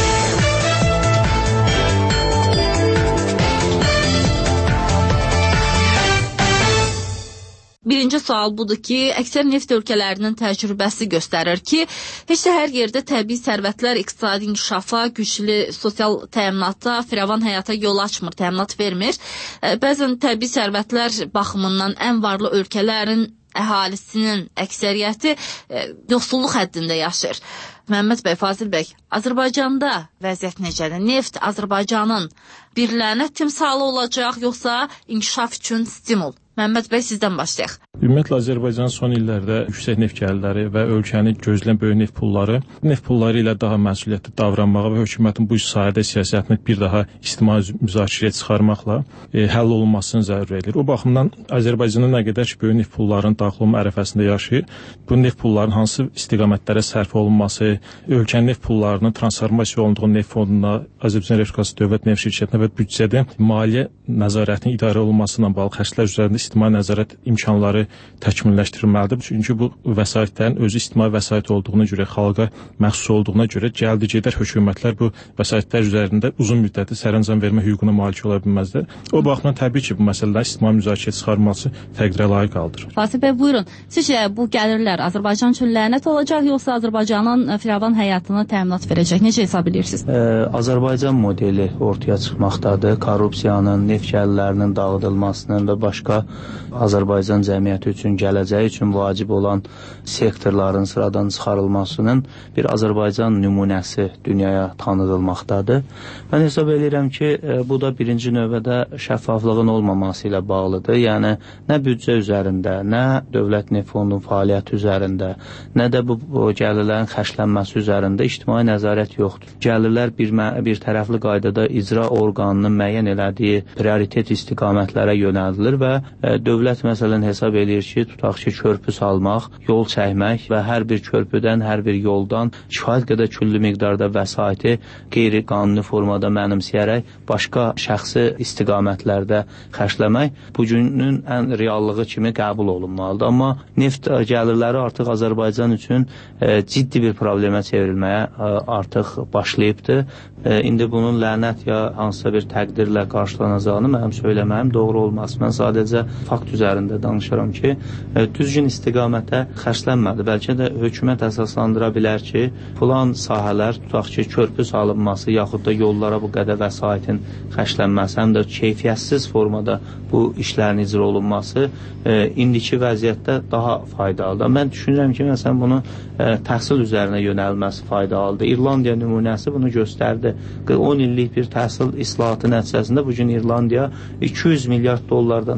Birinci sual budur ki, əksər neft ölkələrinin təcrübəsi göstərir ki, heç də hər yerdə təbii sərvətlər iqtisadi inkişafa, güclü sosial təminata, firavan həyata yol açmır, təminat vermir. Bəzən təbii sərvətlər baxımından ən varlı ölkələrin əhalisinin əksəriyyəti yoxsulluq həddində yaşayır. Məhəmməd bəy, Fazil bəy, Azərbaycanda vəziyyət necədir? Neft Azərbaycanın birlənə timsalı olacaq, yoxsa inkişaf üçün stimul? Məhəmməd bəy, sizdən başlayaq. Ümumiyyətlə, Azərbaycanın son illərdə yüksək neft gəlirləri və ölkəni gözləyən böyük neft pulları ilə daha məsuliyyətli davranmağa və hökumətin bu sahədə siyasətini bir daha ictimai müzakirəyə çıxarmaqla həll olunmasını zəruri edir. O baxımdan Azərbaycanın nə qədər ki, böyük neft pullarının daxil olma ərəfəsində yaşayır, bu neft pullarının hansı istiqamətlərə sərf olunması, ölkənin neft pullarının transformasiya olunduğu neft fonduna, Azərbaycan Respublikası Dövlət Neft Şirkətinə və büdcədə maliyyə nəzarətinin idarə olunması ilə bağlı xərclər üzərində ictimai nəzarət imkanları təkmilləşdirilməlidir. Çünki bu vəsaitlərin özü ictimai vəsait olduğuna görə, xalqa məxsus olduğuna görə gəldi-gedər hökumətlər bu vəsaitlər üzərində uzun müddətli sərəncam vermə hüququna malik ola bilməzlər. O baxımdan təbii ki, bu məsələlər ictimai müzakirəyə çıxarılması təqdirə layiq qaldır. Fazil bəy, buyurun. Sizcə bu gəlirlər Azərbaycan üçün lənət olacaq, yoxsa Azərbaycanın firavan həyatına təminat verəcək? Necə hesab edirsiniz? Azərbaycan modeli ortaya çıxmaqdadır. Korrupsiyanın, neft gəlirlərinin dağıdılmasının və başqa Azərbaycan cəmiyyəti üçün, gələcəyi üçün vacib olan sektorların sıradan çıxarılmasının bir Azərbaycan nümunəsi dünyaya tanıdılmaqdadır. Mən hesab edirəm ki, bu da birinci növbədə şəffaflığın olmaması ilə bağlıdır. Yəni, nə büdcə üzərində, nə Dövlət Neft Fondunun fəaliyyəti üzərində, nə də bu gəlirlərin xərclənməsi üzərində ictimai nəzarət yoxdur. Gəlirlər bir tərəfli qaydada icra orqanının müəyyən elədiyi prioritet istiqamətlərə yönəldilir və dövlət məsələn hesab edir ki, tutaq ki, körpü salmaq, yol çəkmək və hər bir körpüdən, hər bir yoldan kifayət qədər küllü miqdarda vəsaiti qeyri-qanuni formada mənimsəyərək başqa şəxsi istiqamətlərdə xərcləmək bugünün ən reallığı kimi qəbul olunmalıdır. Amma neft gəlirləri artıq Azərbaycan üçün ciddi bir problemə çevrilməyə artıq başlayıbdır. İndi bunun lənət ya hansısa bir təqdirlə qarşılanacağını mənim söyləməyim doğru olmaz. Mən sadəcə fakt üzərində danışıram ki, düzgün istiqamətə xərclənmədi. Bəlkə də hökumət əsaslandıra bilər ki, filan sahələr, tutaq ki, körpü salınması, yaxud da yollara bu qədər vəsaitin xərclənməsi, həm də keyfiyyətsiz formada bu işlərin icra olunması indiki vəziyyətdə daha faydalıdır. Mən düşünürəm ki, məsələn, bunu təhsil üzərinə yönəlməsi faydalıdır. İrlandiya nümunəsi bunu göstərdi. 10 illik bir təhsil islahatı nəticəsində bugün İrlandiya 200 milyard dollardan artıq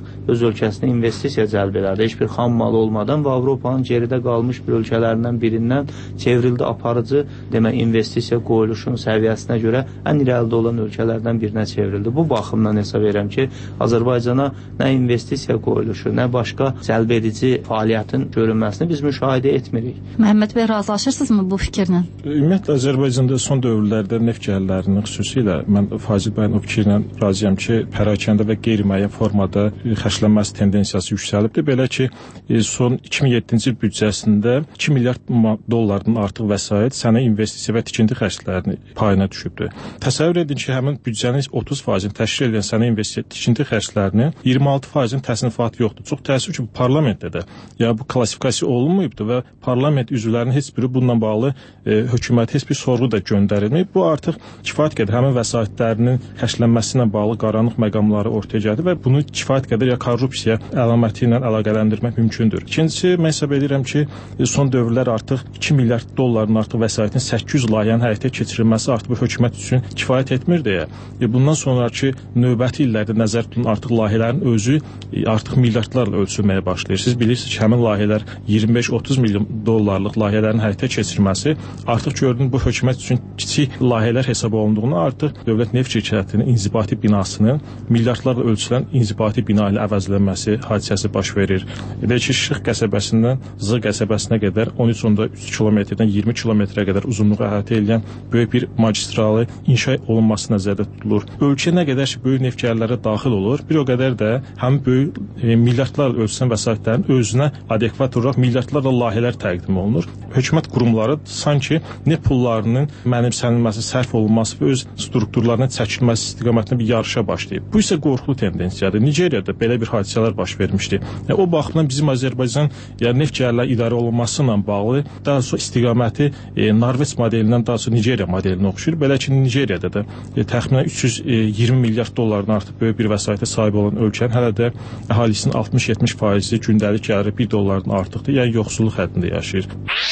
öz ölkəsinə investisiya cəlb edərdi. Heç bir xam mal olmadan və Avropanın geridə qalmış bir ölkələrindən birindən çevrildi, aparıcı investisiya qoyuluşun səviyyəsinə görə ən irəlidə olan ölkələrdən birinə çevrildi. Bu baxımdan hesab edirəm ki, Azərbaycana nə investisiya qoyuluşu, nə başqa cəlb edici fəaliyyətin görünməsini biz müşahidə etmirik. Məhəmməd bəy, razılaşırsınızmı bu fikirlə? Ümumiyyətlə Azərbaycanda son dövrlərdə neft gəlirlərinin xüsusilə mən Fazil bəyin o fikirlə razıyam ki, pərakəndə və qeyri-müəyyən formada xərclənməsi tendensiyası yüksəlibdir. Belə ki, son 2007-ci büdcəsində 2 milyard dollardan artıq vəsait sənə investisiya və tikinti xərclərinin payına düşübdür. Təsəvvür edin ki, həmin büdcənin 30%-ni təşkil edən sənə investisiya tikinti xərclərinin 26%-nin təsnifatı yoxdur. Çox təəssüf ki, bu parlamentdə də bu klasifikasiya olunmayıbdır və parlament üzvlərinin heç biri bununla bağlı hökumət heç bir sorğu da göndərilməyib. Bu artıq kifayət qədər həmin vəsaitlərinin xərclənməsi ilə bağlı qaranlıq məqamları ortaya gəldi və bunu kifayət qədər korrupsiya əlaməti ilə əlaqələndirmək mümkündür. İkincisi, mən hesab edirəm ki, son dövrlər artıq 2 milyard dollardan artıq vəsaitin 800 layihənin həyata keçirilməsi artıq bu hökumət üçün kifayət etmir deyə. Bundan sonraki növbəti illərdə nəzərdə tutulan artıq layihələrin özü artıq milyardlarla ölçülməyə başlayır. Siz bilirsiniz ki, həmin layihələr 25-30 milyon dollarlıq layihələrin həyata keçirilməsi artıq gördüyün bu hökumət üçün kiçik layihələr hesab olunduğunu artıq Dövlət Neft Şirkətinin inzibati binasının milyardlarla ölçülən inzibati bina ilə əvəzlənməsi hadisəsi baş verir. Elə ki, Şıx qəsəbəsindən Zığ qəsəbəsinə qədər 13.3 kilometrdən 20 kilometrə qədər uzunluğu əhatə edən böyük bir magistralı inşa olunması nəzərdə tutulur. Ölkə nə qədər ki, böyük neft gəlirlərə daxil olur, bir o qədər də həmin böyük milyardlarla ölçülən vəsaitlərin özünə adekvat olaraq milyardlarla layihələr təqdim olunur. Hökumət qurumları sanki neft pullarının mənimsənilməsi, sərf olunması və öz strukturlarına çəkilməsi istiqamətində bir yarışa başlayıb. Bu isə qorxulu tendensiyadır. Nigeriyada belə bir hadisələr baş vermişdi. O baxımdan bizim Azərbaycan neft gəlirləri idarə olunması ilə bağlı daha sonra istiqaməti Norveç modelindən daha sonra Nigeriya modelinə oxşayır. Belə ki, Nigeriyada da təxminən 320 milyard dollardan artıq böyük bir vəsaitə sahib olan ölkənin hələ də əhalisinin 60-70% gündəlik gəliri 1 dollardan artıqdır. Yəni yoxsulluq həddində yaşayır.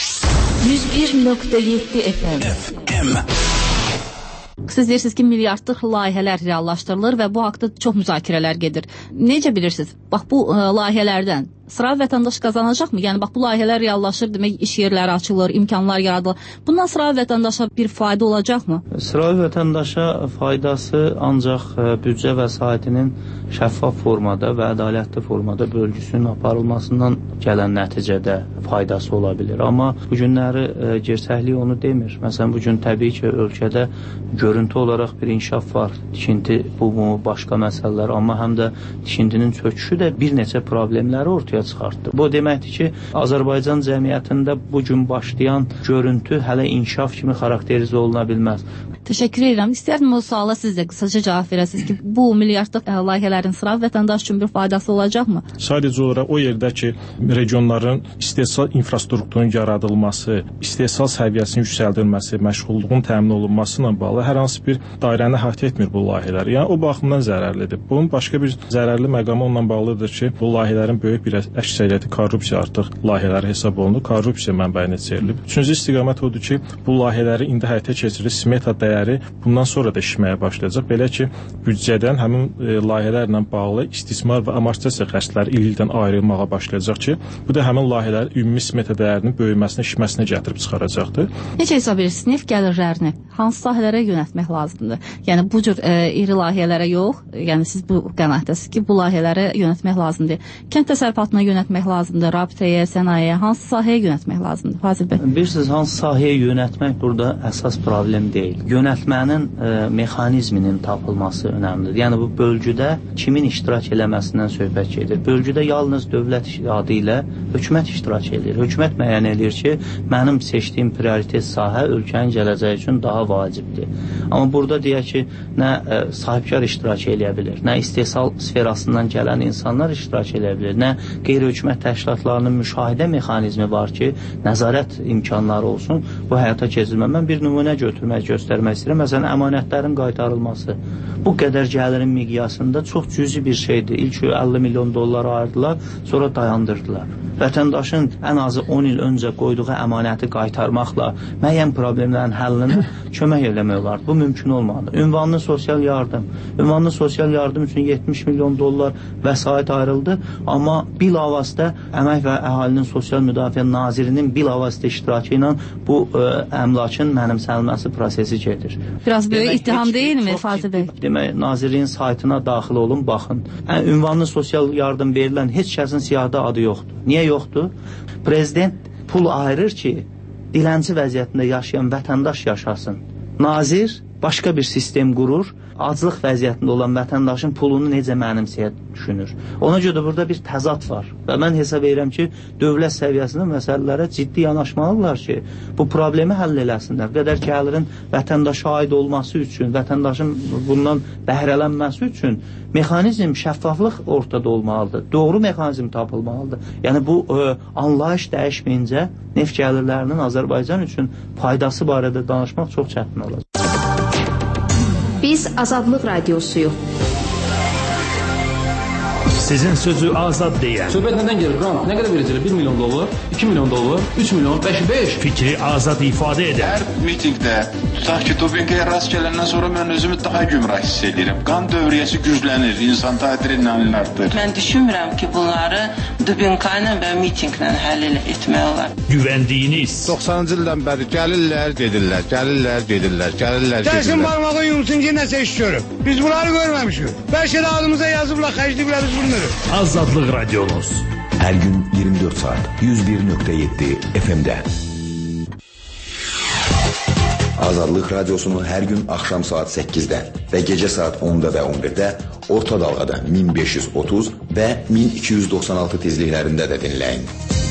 101.7 FM. Siz deyirsiniz ki, milyardlıq layihələr reallaşdırılır və bu haqda çox müzakirələr gedir. Necə bilirsiniz? Bax, bu layihələrdən sıra vətəndaş qazanacaqmı? Yəni, bax, bu layihələr reallaşır, demək, iş yerləri açılır, imkanlar yaradılır. Bundan sıra vətəndaşa bir fayda olacaqmı? Sıra vətəndaşa faydası ancaq büdcə vəsaitinin şəffaf formada və ədalətli formada bölgüsünün aparılmasından gələn nəticədə faydası ola bilir. Amma bu günləri gerçəklik onu demir. Məsələn, bu gün təbii ki, ölkədə görüntü olaraq bir inkişaf var. Tikinti, bu başqa məsələlər, amma həm də tikintinin çöküşü də bir neçə problemləri ortaya çıxartdı. Bu deməkdir ki, Azərbaycan cəmiyyətində bu gün başlayan görüntü hələ inkişaf kimi xarakterizə oluna bilməz. Təşəkkür edirəm. İstərdim o suala siz də qısaca cavab verəsiniz ki, bu milyardlıq layihələrin sıra vətəndaş üçün bir faydası olacaqmı? Sadəcə olaraq o yerdə ki, regionların istehsal infrastrukturunun yaradılması, istehsal səviyyəsinin yüksəldilməsi, məşğulluğun təmin olunması ilə bağlı hər hansı bir dairəni əhatə etmir bu layihələr. Yəni o baxımdan zərərlidir. Bunun başqa bir zərərli məqamı onunla bağlıdır ki, bu layihələrin böyük bir əksəriyyəti korrupsiya artıq layihələri hesab olunur. Korrupsiya mənbəyinə çevrilib. Üçüncü istiqamət odur ki, bu layihələri indi həyata keçirilir, smeta dəyəri bundan sonra da işləməyə başlayacaq. Belə ki, büdcədən həmin layihələrlə bağlı istismar və amortizasiya xərcləri il-ildən ayrılmağa başlayacaq ki, bu da həmin layihələrin ümumi smeta dəyərinin böyüməsinə, işməsinə gətirib çıxaracaqdır. Necə hesab edirsiniz? Neft gəlirlərini hansı sahələrə yönəltmək lazımdır? Yəni bu cür iri layihələrə yox, yəni siz bu qənaətdəsiz ki, bu layihələrə yönəltmək lazımdır. Kənd təsərrüfatına yönəltmək lazımdır, rabitəyə, sənayeyə, hansı sahəyə yönəltmək lazımdır? Fazil bəy. Bilirsiniz, hansı sahəyə yönəltmək burada əsas problem deyil. Yönəltmənin mexanizminin tapılması önəmlidir. Yəni bu bölgüdə kimin iştirak eləməsindən söhbət gedir. Bölgüdə yalnız dövlət adı ilə hökumət iştirak edir. Hökumət müəyyən edir ki, mənim seçdiyim prioritet sahə ölkənin gələcəyi üçün daha vacibdir. Amma burada deyək ki, nə sahibkar iştirak eləyə bilir, nə istehsal sferasından gələn insanlar iştirak eləyə bilir, nə qeyri-hökumət təşkilatlarının müşahidə mexanizmi var ki, nəzarət imkanları olsun, bu həyata keçirilmə. Mən bir nümunə göstərmək göstərmək istəyirəm. Məsələn, əmanətlərin qaytarılması. Bu qədər gəlirin miqyasında çox cüzi bir şeydir. İlk 50 milyon dollar ayırdılar, sonra dayandırdılar. Vətəndaşın ən azı 10 il öncə qoyduğu əmanəti qaytarmaqla müəyyən problemlərin həllinə kömək eləmək olar. Bu mümkün olmalıdır. Ünvanlı sosial yardım. Ünvanlı sosial yardım üçün 70 milyon dollar vəsait ayrıldı, amma bilavasitə Əmək və Əhalinin Sosial Müdafiə Nazirinin bilavasitə iştirakı ilə bu əmlakın mənimsənilməsi prosesi gedir. Biraz böyük ittiham deyilmi Fatih bəy? Demək, Nazirliyin saytına daxil olun, baxın. Ünvanlı sosial yardım verilən heç kəsin siyahıda adı yoxdur. Niyə yoxdur? Prezident pul ayırır ki, dilənçi vəziyyətində yaşayan vətəndaş yaşasın. Nazir başqa bir sistem qurur, aclıq vəziyyətində olan vətəndaşın pulunu necə mənimsəyə düşünür. Ona görə də burada bir təzad var və mən hesab edirəm ki, dövlət səviyyəsində məsələlərə ciddi yanaşmalıdırlar ki, bu problemi həll eləsinlər. Qədər gəlirin vətəndaşa aid olması üçün, vətəndaşın bundan bəhrələnməsi üçün mexanizm, şəffaflıq ortada olmalıdır. Doğru mexanizm tapılmalıdır. Yəni bu anlayış dəyişməyincə neft gəlirlərinin Azərbaycan üçün faydası barədə danışmaq çox çətin olacaq. Biz Azadlıq Radiosuyuq. Sizin sözü azad deyən. Söhbət nədən gəlir? Grant nə qədər verəcəklər? 1 milyon dollar, 2 milyon dollar, 3 milyon, 5. Fikri azad ifadə edən. Hər mitingdə, tutaq ki, dopinqaya rast gələndən sonra mən özümü daha gümrah hiss edirəm. Qan dövriyyəsi güclənir, insan adrenalin artır. Mən düşünmürəm ki, bunları dopinqla və mitinglə həll etmək olar. Güvəndiyiniz. 90-cı ildən bəri gəlirlər, gedirlər, gəlirlər, gedirlər, gəlirlər, gedirlər. Gəlsin barmağı yumsun ki, nəsə iş görüb. Biz bunları görməmişik. Bəlkə də adımıza yazıblar, xərcliblər biz bunu. Azadlıq Radiomuz. Hər gün 24 saat 101.7 FM-də. Azadlıq Radiosunu hər gün axşam saat 8-də və gecə saat 10-da və 11-də orta dalğada 1530 və 1296 tezliklərində də dinləyin.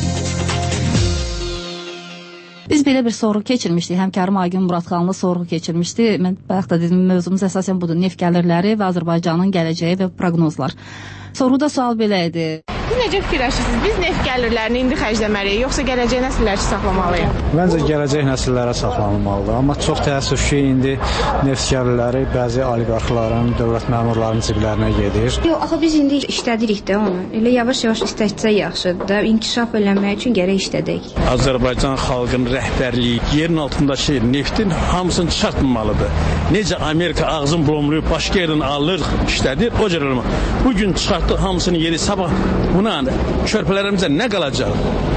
Biz belə bir sorğu keçirmişdik. Həmkarım Aygün Muradxanlı sorğu keçirmişdi. Mən bayaq da dedim, mövzumuz əsasən budur. Neft gəlirləri və Azərbaycanın gələcəyi və proqnozlar. Sorğuda sual belə idi. Siz necə fikirləşirsiniz? Biz neft gəlirlərini indi xərcləməliyik, yoxsa gələcək nəsillər üçün saxlamalıyıq? Məncə gələcək nəsillərə saxlanılmalıdır. Amma çox təəssüf ki, indi neft gəlirləri bəzi oliqarxların, dövlət məmurlarının ciblərinə gedir. Yox, axı biz indi işlədirik də onu. Elə yavaş-yavaş istəsə yaxşıdır da, inkişaf eləmək üçün gərək işlədək. Azərbaycan xalqının rəhbərliyi yerin altındakı neftin hamısını çıxartmamalıdır. Necə Amerika ağzını blomlayıb başqa yerdən alır, işlədir, o cür olmalı. Bugün çıxartdı hamısını yeri, sabah buna körpələrimizə nə qalacaq?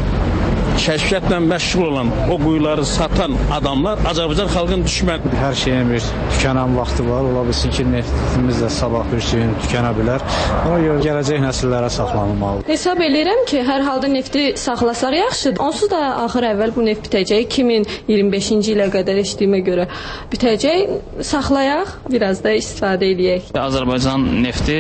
Kəşfiyyatla məşğul olan, o quyuları satan adamlar Azərbaycan xalqının düşməni. Hər şeyin bir tükənən vaxtı var. Ola bilsin ki, neftimiz də sabah bir gün tükənə bilər. Ona görə gələcək nəsillərə saxlanılmalıdır. Hesab edirəm ki, hər halda nefti saxlasaq yaxşıdır. Onsuz da axır əvvəl bu neft bitəcək. 2025-ci ilə qədər eşitdiyimə görə bitəcək. Saxlayaq, biraz da istifadə edək. Azərbaycan nefti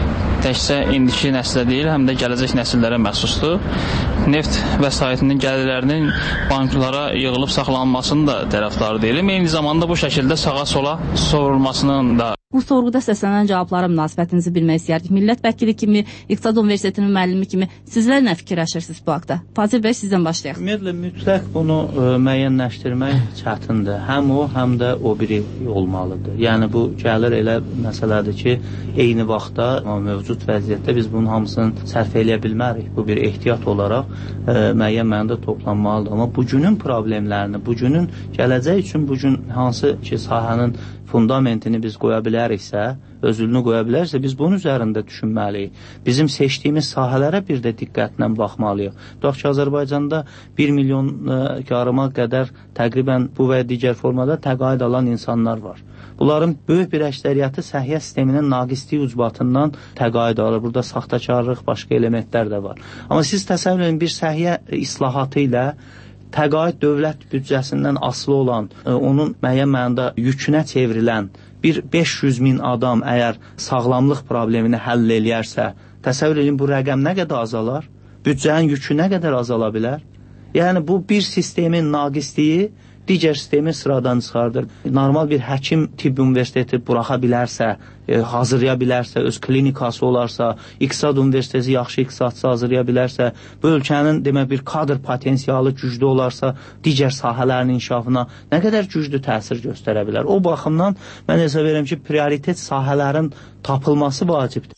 təkcə indiki nəslə deyil, həm də gələcək nəsillərə məxsusdur. Neft vəsaitinin gəlirlərinin banklara yığılıb saxlanılmasının da tərəfdarı deyilim. Eyni zamanda bu şəkildə sağa-sola sorulmasının da. Bu sorğuda səslənən cavablara münasibətinizi bilmək istəyərdik. Millət vəkili kimi, İqtisad Universitetinin müəllimi kimi sizlər nə fikirləşirsiniz bu haqda? Fatih bəy, sizdən başlayaq. Ümumiyyətlə, mütləq bunu müəyyənləşdirmək çətindir. Həm o, həm də o biri olmalıdır. Yəni, bu gəlir elə məsələdir ki, eyni vaxtda mövcud vəziyyətdə biz bunun hamısını sərf eləyə bilmərik. Bu bir ehtiyat olaraq müəyyən mənada toplanmalıdır. Amma bugünün problemlərini, bugünün gələcək üçün bugün hansı ki, sahənin fundamentini biz qoya biləriksə, özülünü qoya bilərsə, biz bunun üzərində düşünməliyik. Bizim seçdiyimiz sahələrə bir də diqqətlə baxmalıyıq. Tutaq ki, Azərbaycanda 1 milyon yarıma qədər təqribən bu və digər formada təqaüd alan insanlar var. Bunların böyük bir əksəriyyəti səhiyyə sisteminin naqisliyi ucbatından təqaüd alır. Burada saxtakarlıq, başqa elementlər də var. Amma siz təsəvvür edin, bir səhiyyə islahatı ilə təqaüd dövlət büdcəsindən asılı olan, onun müəyyən mənada yükünə çevrilən bir 500 min adam əgər sağlamlıq problemini həll eləyərsə, təsəvvür edin, bu rəqəm nə qədər azalar? Büdcənin yükü nə qədər azala bilər? Yəni, bu bir sistemin naqisliyi digər sistemi sıradan çıxardır. Normal bir həkim tibb universiteti buraxa bilərsə, hazırlaya bilərsə, öz klinikası olarsa, İqtisad Universiteti yaxşı iqtisadçı hazırlaya bilərsə, bu ölkənin demək bir kadr potensialı güclü olarsa, digər sahələrin inkişafına nə qədər güclü təsir göstərə bilər. O baxımdan mən hesab edirəm ki, prioritet sahələrin tapılması vacibdir.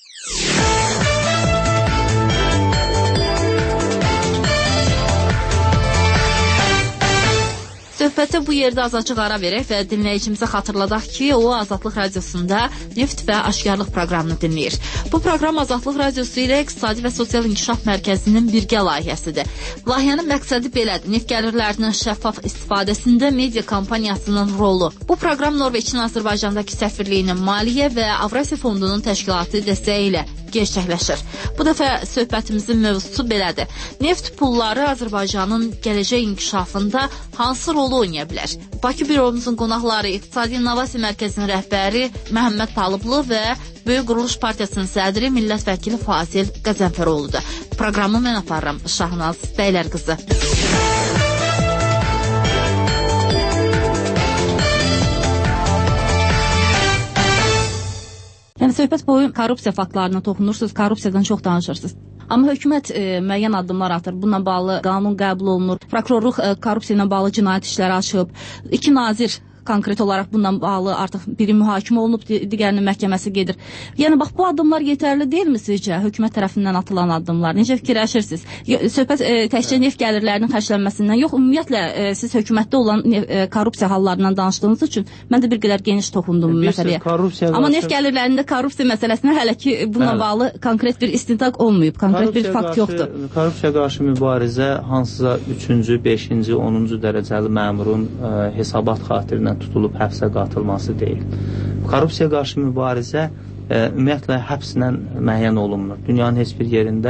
Söhbətə bu yerdə azacıq ara verək və dinləyicimizə xatırladaq ki, o Azadlıq Radiosunda Neft və Aşkarlıq proqramını dinləyir. Bu proqram Azadlıq Radiosu ilə İqtisadi və Sosial İnkişaf Mərkəzinin birgə layihəsidir. Layihənin məqsədi belədir: neft gəlirlərinin şəffaf istifadəsində media kampaniyasının rolu. Bu proqram Norveçin Azərbaycandakı səfirliyinin maliyyə və Avrasiya Fondunun təşkilatı dəstəyi ilə gerçəkləşir. Bu dəfə söhbətimizin mövzusu belədir: neft pulları Azərbaycanın gələcək inkişafında hansı rolu oynaya bilər? Bakı büromuzun qonaqları İqtisadi İnnovasiya Mərkəzinin rəhbəri Məhəmməd Talıblı və Böyük Quruluş Partiyasının sədri millət vəkili Fazil Qəzənfəroğludur. Proqramı mən aparıram, Şahnaz Bəylərqızı. Yəni söhbət boyu korrupsiya faktlarına toxunursunuz, korrupsiyadan çox danışırsınız. Amma hökumət müəyyən addımlar atır. Bununla bağlı qanun qəbul olunur. Prokurorluq korrupsiya ilə bağlı cinayət işləri açıb. 2 nazir konkret olaraq bununla bağlı artıq biri mühakimə olunub, digərinin məhkəməsi gedir. Yəni bax, bu addımlar yetərli deyilmi sizcə? Hökumət tərəfindən atılan addımlar. Necə fikirləşirsiniz? Söhbət təkcə neft gəlirlərinin xərclənməsindən yox, ümumiyyətlə siz hökumətdə olan korrupsiya hallarından danışdığınız üçün mən də bir qədər geniş toxundum məsələyə. Amma neft gəlirlərində korrupsiya məsələsinə hələ ki bununla bağlı konkret bir istintaq olmayıb, konkret bir fakt yoxdur. Korrupsiya qarşı mübarizə hansısa 3-cü, 5-ci, 10-cu dərəcəli məmurun hesabat xatirinə tutulub həbsə qatılması deyil. Korrupsiya qarşı mübarizə ümumiyyətlə həbslə müəyyən olunmur. Dünyanın heç bir yerində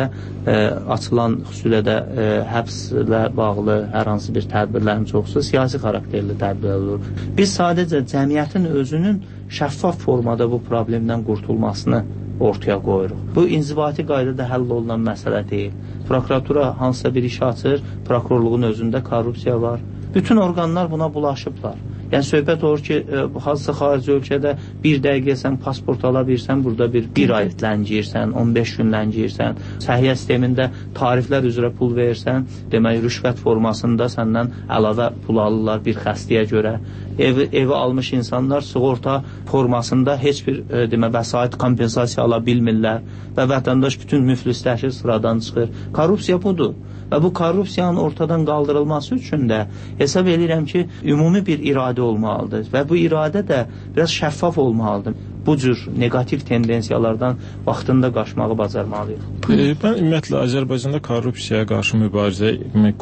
açılan xüsusilə də həbslə bağlı hər hansı bir tədbirlərin çoxsu siyasi xarakterli tədbirlər olur. Biz sadəcə cəmiyyətin özünün şəffaf formada bu problemdən qurtulmasını ortaya qoyuruq. Bu inzibati qaydada həll olunan məsələ deyil. Prokuratura hansısa bir iş açır, prokurorluğun özündə korrupsiya var. Bütün orqanlar buna bulaşıblar. Yəni söhbət olur ki, hansısa xarici ölkədə bir dəqiqə sən pasport ala bilirsən, burada bir ay ləngiyirsən, 15 gün ləngiyirsən, səhiyyə sistemində tariflər üzrə pul verirsən, demək rüşvət formasında səndən əlavə pul alırlar bir xəstəyə görə. Evi almış insanlar sığorta formasında heç bir vəsait kompensasiya ala bilmirlər və vətəndaş bütün müflisləşir, sıradan çıxır. Korrupsiya budur. Və bu korrupsiyanın ortadan qaldırılması üçün də hesab edirəm ki, ümumi bir iradə olmalıdır və bu iradə də biraz şəffaf olmalıdır. Bu cür negativ tendensiyalardan vaxtında qaçmağı bacarmalıyıq. Mən ümumiyyətlə Azərbaycanda korrupsiyaya qarşı mübarizə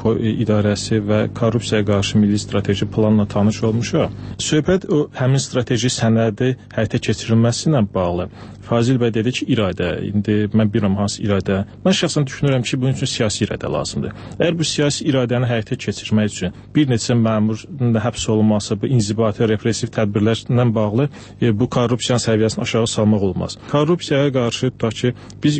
idarəsi və korrupsiyaya qarşı milli strateji planla tanış olmuşuq. Söhbət o həmin strateji sənədi həyata keçirilməsi ilə bağlı. Fazil bəy dedi ki, iradə. İndi mən bilmirəm hansı iradə. Mən şəxsən düşünürəm ki, bunun üçün siyasi iradə lazımdır. Əgər bu siyasi iradəni həyata keçirmək üçün bir neçə məmurun da həbs olunması, bu inzibati repressiv tədbirlərlə bağlı bu korrupsiyanın səviyyəsini aşağı salmaq olmaz. Korrupsiyaya qarşı tutaq ki, biz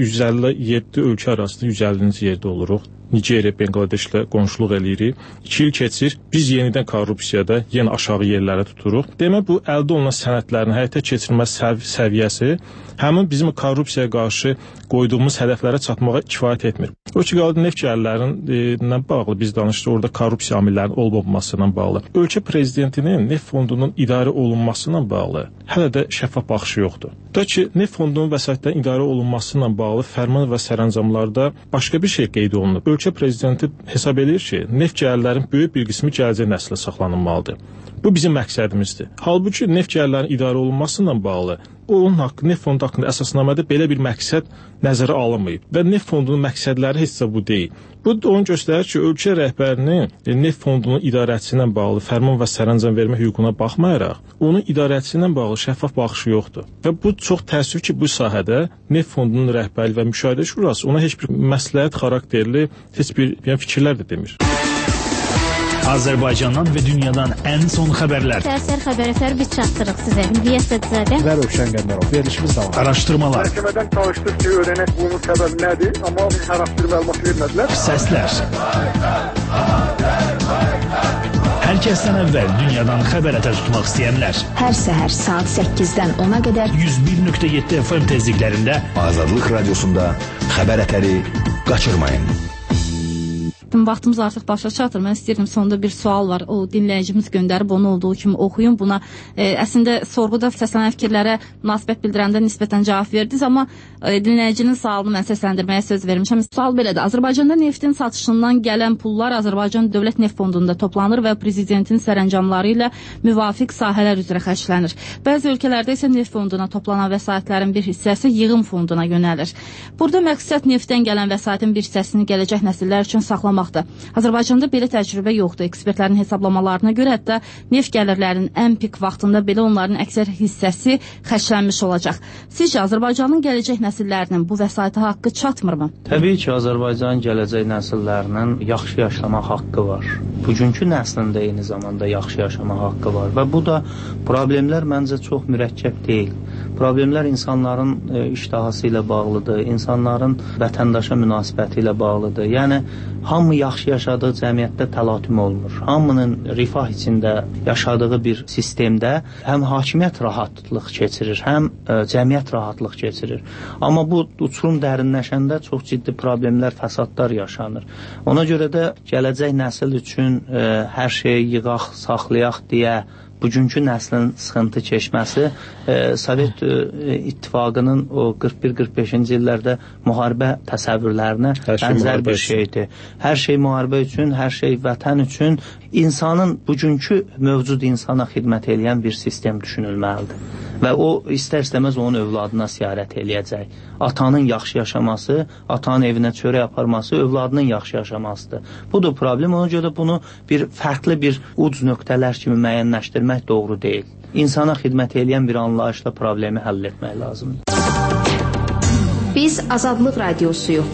157 ölkə arasında 150-ci yerdə oluruq. Nigeriya, Benqladeshlə qonşuluq eləyirik. 2 il keçir, biz yenidən korrupsiyada yenə aşağı yerlərə tuturuq. Demək, bu əldə olunan sənədlərin həyata keçirilmə səviyyəsi həmin bizim korrupsiyaya qarşı qoyduğumuz hədəflərə çatmağa kifayət etmir. O ki, qaldı neft gəlirlərinə bağlı biz danışdıq, orada korrupsiya amillərinin olmamasına bağlı. Ölkə prezidentinin neft fondunun idarə olunmasına bağlı hələ də şəffaf baxışı yoxdur. Da ki, neft fondunun vəsaitlərin idarə olunmasına bağlı fərman və sərəncamlarda başqa bir şey qeyd olunub. Ölkə prezidenti hesab edir ki, neft gəlirlərin böyük bir qismi gələcək nəslə saxlanılmalıdır. Bu bizim məqsədimizdir. Halbuki neft gəlirlərinin idarə olunmasına bağlı onun haqqı, neft fondu haqqında əsasnamədə belə bir məqsəd nəzərə alınmayıb və neft fondunun məqsədləri heç də bu deyil. Bu da onu göstərir ki, ölkə rəhbərinin neft fondunun idarəçisi ilə bağlı fərman və sərəncam vermə hüququna baxmayaraq, onun idarəçisi ilə bağlı şəffaf baxışı yoxdur. Və bu çox təəssüf ki, bu sahədə neft fondunun rəhbərliyi və müşahidə şurası ona heç bir məsləhət xarakterli heç bir fikirlər də demir. Azərbaycandan və dünyadan ən son xəbərlər. Səhər xəbərlər biz çatdırıq sizə. Hüdiyyə Sədzədə və Rövşən Qəmbərov. Verilişimiz davam. Araşdırmalar. Məhkəmədən çalışdıq ki, öyrənək bunun səbəbi nədir, amma hər hansı bir məlumat vermədilər. Səslər. Hər hər kəsdən əvvəl dünyadan xəbərətər tutmaq istəyənlər. Hər səhər saat 8-dən 10-a qədər 101.7 FM tezliklərində Azadlıq Radiosunda xəbərətəri qaçırmayın. Vaxtımız artıq başa çatır. Mən istəyirdim, sonda bir sual var. O dinləyicimiz göndərib, onu olduğu kimi oxuyun. Buna əslində sorğuda səslənən fikirlərə münasibət bildirəndə nisbətən cavab verdiniz, amma dinləyicinin sualını mən səsləndirməyə söz vermişəm. Sual belədir. Azərbaycanda neftin satışından gələn pullar Azərbaycan Dövlət Neft Fondunda toplanır və prezidentin sərəncamları ilə müvafiq sahələr üzrə xərclənir. Bəzi ölkələrdə isə neft fonduna toplanan vəsaitlərin bir hissəsi yığım fonduna yönəlir. Burada məqsəd neftdən gələn vəsaitin bir hissəsini gələcək nəsillər üçün saxlamaq. Azərbaycanda belə təcrübə yoxdur. Ekspertlərin hesablamalarına görə hətta neft gəlirlərinin ən pik vaxtında belə onların əksər hissəsi xərclənmiş olacaq. Sizcə Azərbaycanın gələcək nəsillərinin bu vəsaitə haqqı çatmırmı? Təbii ki, Azərbaycanın gələcək nəsillərinin yaxşı yaşamaq haqqı var. Bugünkü nəslin də eyni zamanda yaxşı yaşamaq haqqı var və bu da problemlər məncə çox mürəkkəb deyil. Problemlər insanların iştahası ilə bağlıdır, insanların vətəndaşa münasibəti ilə bağlıdır. Yəni, hamı yaxşı yaşadığı cəmiyyətdə təlatüm olmur. Hamının rifah içində yaşadığı bir sistemdə həm hakimiyyət rahatlıq keçirir, həm cəmiyyət rahatlıq keçirir. Amma bu uçurum dərinləşəndə çox ciddi problemlər, fəsadlar yaşanır. Ona görə də gələcək nəsil üçün hər şeyi yığaq, saxlayaq deyə bugünkü nəslin sıxıntı keçməsi Sovet İttifaqının o 41-45-ci illərdə müharibə təsəvvürlərinə bənzər bir şeydir. Hər şey müharibə üçün, hər şey vətən üçün, insanın bugünkü mövcud insana xidmət edən bir sistem düşünülməlidir. Və o istər-istəməz onun övladına siyarət eləyəcək. Atanın yaxşı yaşaması, atanın evinə çörək aparması, övladının yaxşı yaşamasıdır. Budur problem, ona görə bunu bir fərqli bir uc nöqtələr kimi müəyyənləşdirmək doğru deyil. İnsana xidmət edən bir anlayışla problemi həll etmək lazımdır. Biz Azadlıq Radiosuyuq.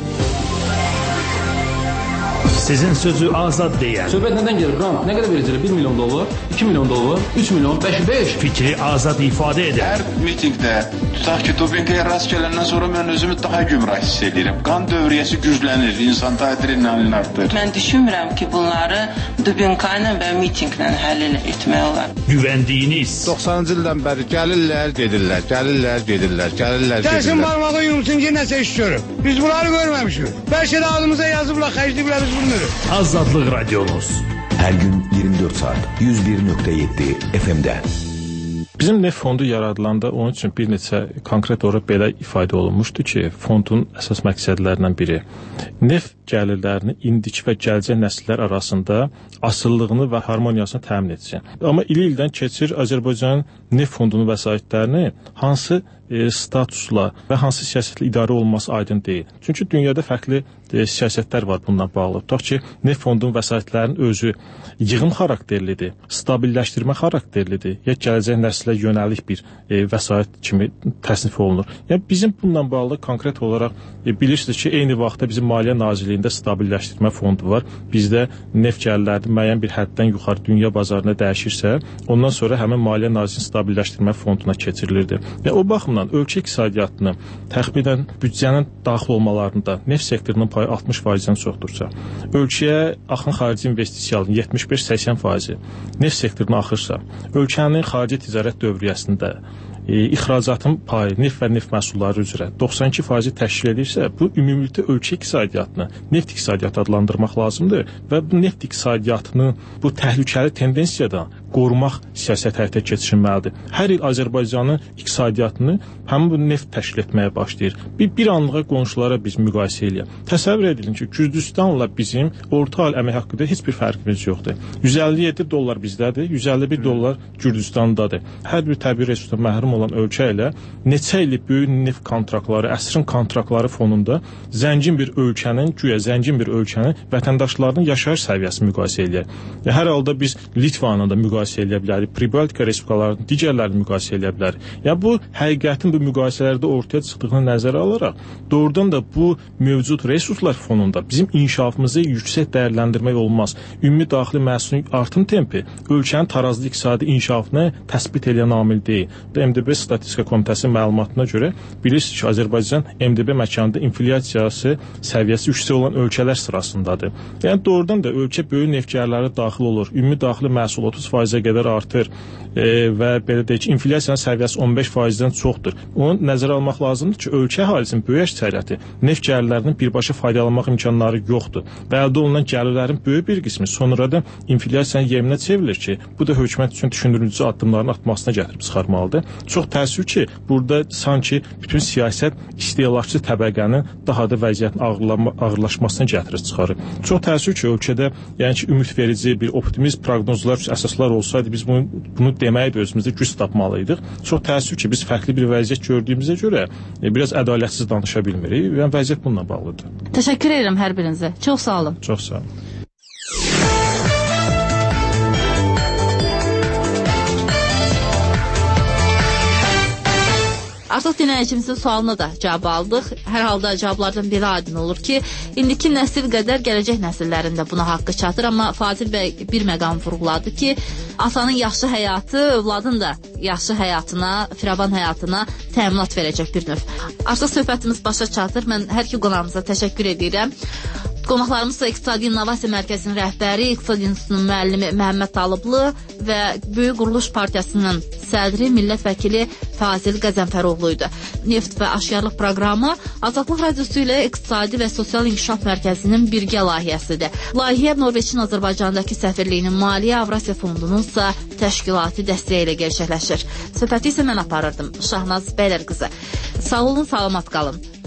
Sizin sözü azad deyən. Söhbət nədən gelir? Qram, nə qədər verəcək? 1 milyon dollar, 2 milyon dollar, 3 milyon, 5. Fikri azad ifadə edən. Hər mitingdə, tutaq ki, dopinqaya rast gələndən sonra mən özümü daha gümrah hiss edirəm. Qan dövriyyəsi güclənir, insan adrenalin artır. Mən düşünmürəm ki, bunları dopinqa ilə və mitinqlə həll etmək olar. Güvəndiyiniz. 90-cı ildən bəri gəlirlər, gedirlər, gəlirlər, gedirlər, gəlirlər, gedirlər. Gəlsin barmağı yumsun ki, nəsə iş görür. Biz bunları görməmişik. Bəlkə də adımıza yazıblar, xərcliblər biz bunu. Azadlıq Radiomuz. Hər gün 24 saat 101.7 FM-də. Bizim neft fondu yaradılanda onun üçün bir neçə konkret olaraq belə ifadə olunmuşdu ki, fondun əsas məqsədlərindən biri neft gəlirlərini indiki və gələcək nəsillər arasında asıllığını və harmoniyasını təmin etsin. Amma il-ildən keçir Azərbaycan neft fondunun vəsaitlərini hansı statusla və hansı siyasətlə idarə olunması aydın deyil. Çünki dünyada fərqli siyasətlər var bununla bağlı. Tutaq ki, neft fondunun vəsaitlərinin özü yığım xarakterlidir, stabilləşdirmə xarakterlidir, ya gələcək nəslə yönəlik bir vəsait kimi təsnif olunur. Yəni bizim bununla bağlı konkret olaraq bilirsiniz ki, eyni vaxtda bizim Maliyyə Nazirliyində stabilləşdirmə fondu var. Bizdə neft gəlirləri müəyyən bir həddən yuxarı dünya bazarına dəyişirsə, ondan sonra həmin Maliyyə Nazirliyinin stabilləşdirmə fonduna keçirilirdi. Və o baxımdan ölkə iqtisadiyyatını təxminən büdcənin daxil olmalarında neft sektorunun payı 60%-dən çoxdursa, ölkəyə axın xarici investisiyaların 75-80% neft sektoruna axırsa, ölkənin xarici ticarət dövriyyəsində ixracatın payı neft və neft məhsulları üzrə 92% təşkil edirsə, bu ümumilikdə ölkə iqtisadiyyatını neft iqtisadiyyatı adlandırmaq lazımdır və bu neft iqtisadiyyatını bu təhlükəli tendensiyadan qorumaq siyasət həyata keçirilməlidir. Hər il Azərbaycanın iqtisadiyyatını həmin bu neft təşkil etməyə başlayır. Bir anlığa qonşulara biz müqayisə eləyək. Təsəvvür edin ki, Gürcüstanla bizim orta hal əmək haqqında heç bir fərqimiz yoxdur. 157 dollar bizdədir, 151 dollar Gürcüstandadır. Hər bir təbii resursdan məhrum olan ölkə ilə neçə illik böyük neft kontraktları, əsrin kontraktları fonunda zəngin bir ölkənin, güya zəngin bir ölkənin vətəndaşlarının yaşayış səviyyəsini müqayisə eləyək. Hər halda biz Litvanla da müqayisə müqayisə edə bilərik, Pribaltika respublikalarının digərlərini müqayisə edə bilərik. Yəni bu həqiqətin bu müqayisələrdə ortaya çıxdığını nəzərə alaraq doğrudan da bu mövcud resurslar fonunda bizim inkişafımızı yüksək dəyərləndirmək olmaz. Ümumi daxili məhsulun artım tempi ölkənin tarazlı iqtisadi inkişafını təsbit edən amil deyil. MDB Statistika Komitəsinin məlumatına görə bilirsiniz ki, Azərbaycan MDB məkanında inflyasiyası səviyyəsi yüksək olan ölkələr sırasındadır. Yəni doğrudan da ölkə böyük neftkarları daxil olur. Ümumi daxili məhsul 30%-ə qədər artır və belə deyək ki, inflyasiyanın səviyyəsi 15%-dən çoxdur. Onu nəzərə almaq lazımdır ki, ölkə əhalisinin böyük əksəriyyəti neft gəlirlərinin birbaşa faydalanmaq imkanları yoxdur. Və əldə olunan gəlirlərin böyük bir qismi sonradan inflyasiyanın yeminə çevrilir ki, bu da hökumət üçün düşündürücü addımların atmasına gətirib çıxarmalıdır. Çox təəssüf ki, burada sanki bütün siyasət istehlakçı təbəqənin daha da vəziyyətin ağırlaşmasına gətirib çıxarır. Çox təəssüf ki, ölkədə yəni ki, ümidverici bir optimist proqnozlar əsaslar olsaydı biz bunu deməyi də özümüzdə güc tapmalıydıq. Çox təəssüf ki, biz fərqli bir vəziyyət gördüyümüzə görə biraz ədalətsiz danışa bilmirik və vəziyyət bununla bağlıdır. Təşəkkür edirəm hər birinizə. Çox sağ olun. Çox sağ olun. Artıq dinləyicimizin sualına da cavab aldıq. Hər halda cavablardan biri aydın olur ki, indiki nəsil qədər gələcək nəsillərin də buna haqqı çatır. Amma Fazil bəy bir məqam vurğuladı ki, atanın yaxşı həyatı övladın da yaxşı həyatına, firavan həyatına təminat verəcək bir növ. Artıq söhbətimiz başa çatır. Mən hər iki qonağımıza təşəkkür edirəm. Qonaqlarımız da İqtisadi İnnovasiya Mərkəzinin rəhbəri, İqtisad İnstitutunun müəllimi Məhəmməd Talıblı və Böyük Quruluş Partiyasının sədri, millət vəkili Fazil Qəzənfəroğlu idi. Neft və aşkarlıq proqramı Azadlıq Radiosu ilə İqtisadi və Sosial İnkişaf Mərkəzinin birgə layihəsidir. Layihə Norveçin Azərbaycandakı səfirliyinin Maliyyə Avrasiya Fondunun isə təşkilati dəstəyi ilə gerçəkləşir. Söhbəti isə mən aparırdım, Şahnaz Bəylər qızı. Sağ olun, salamat qalın.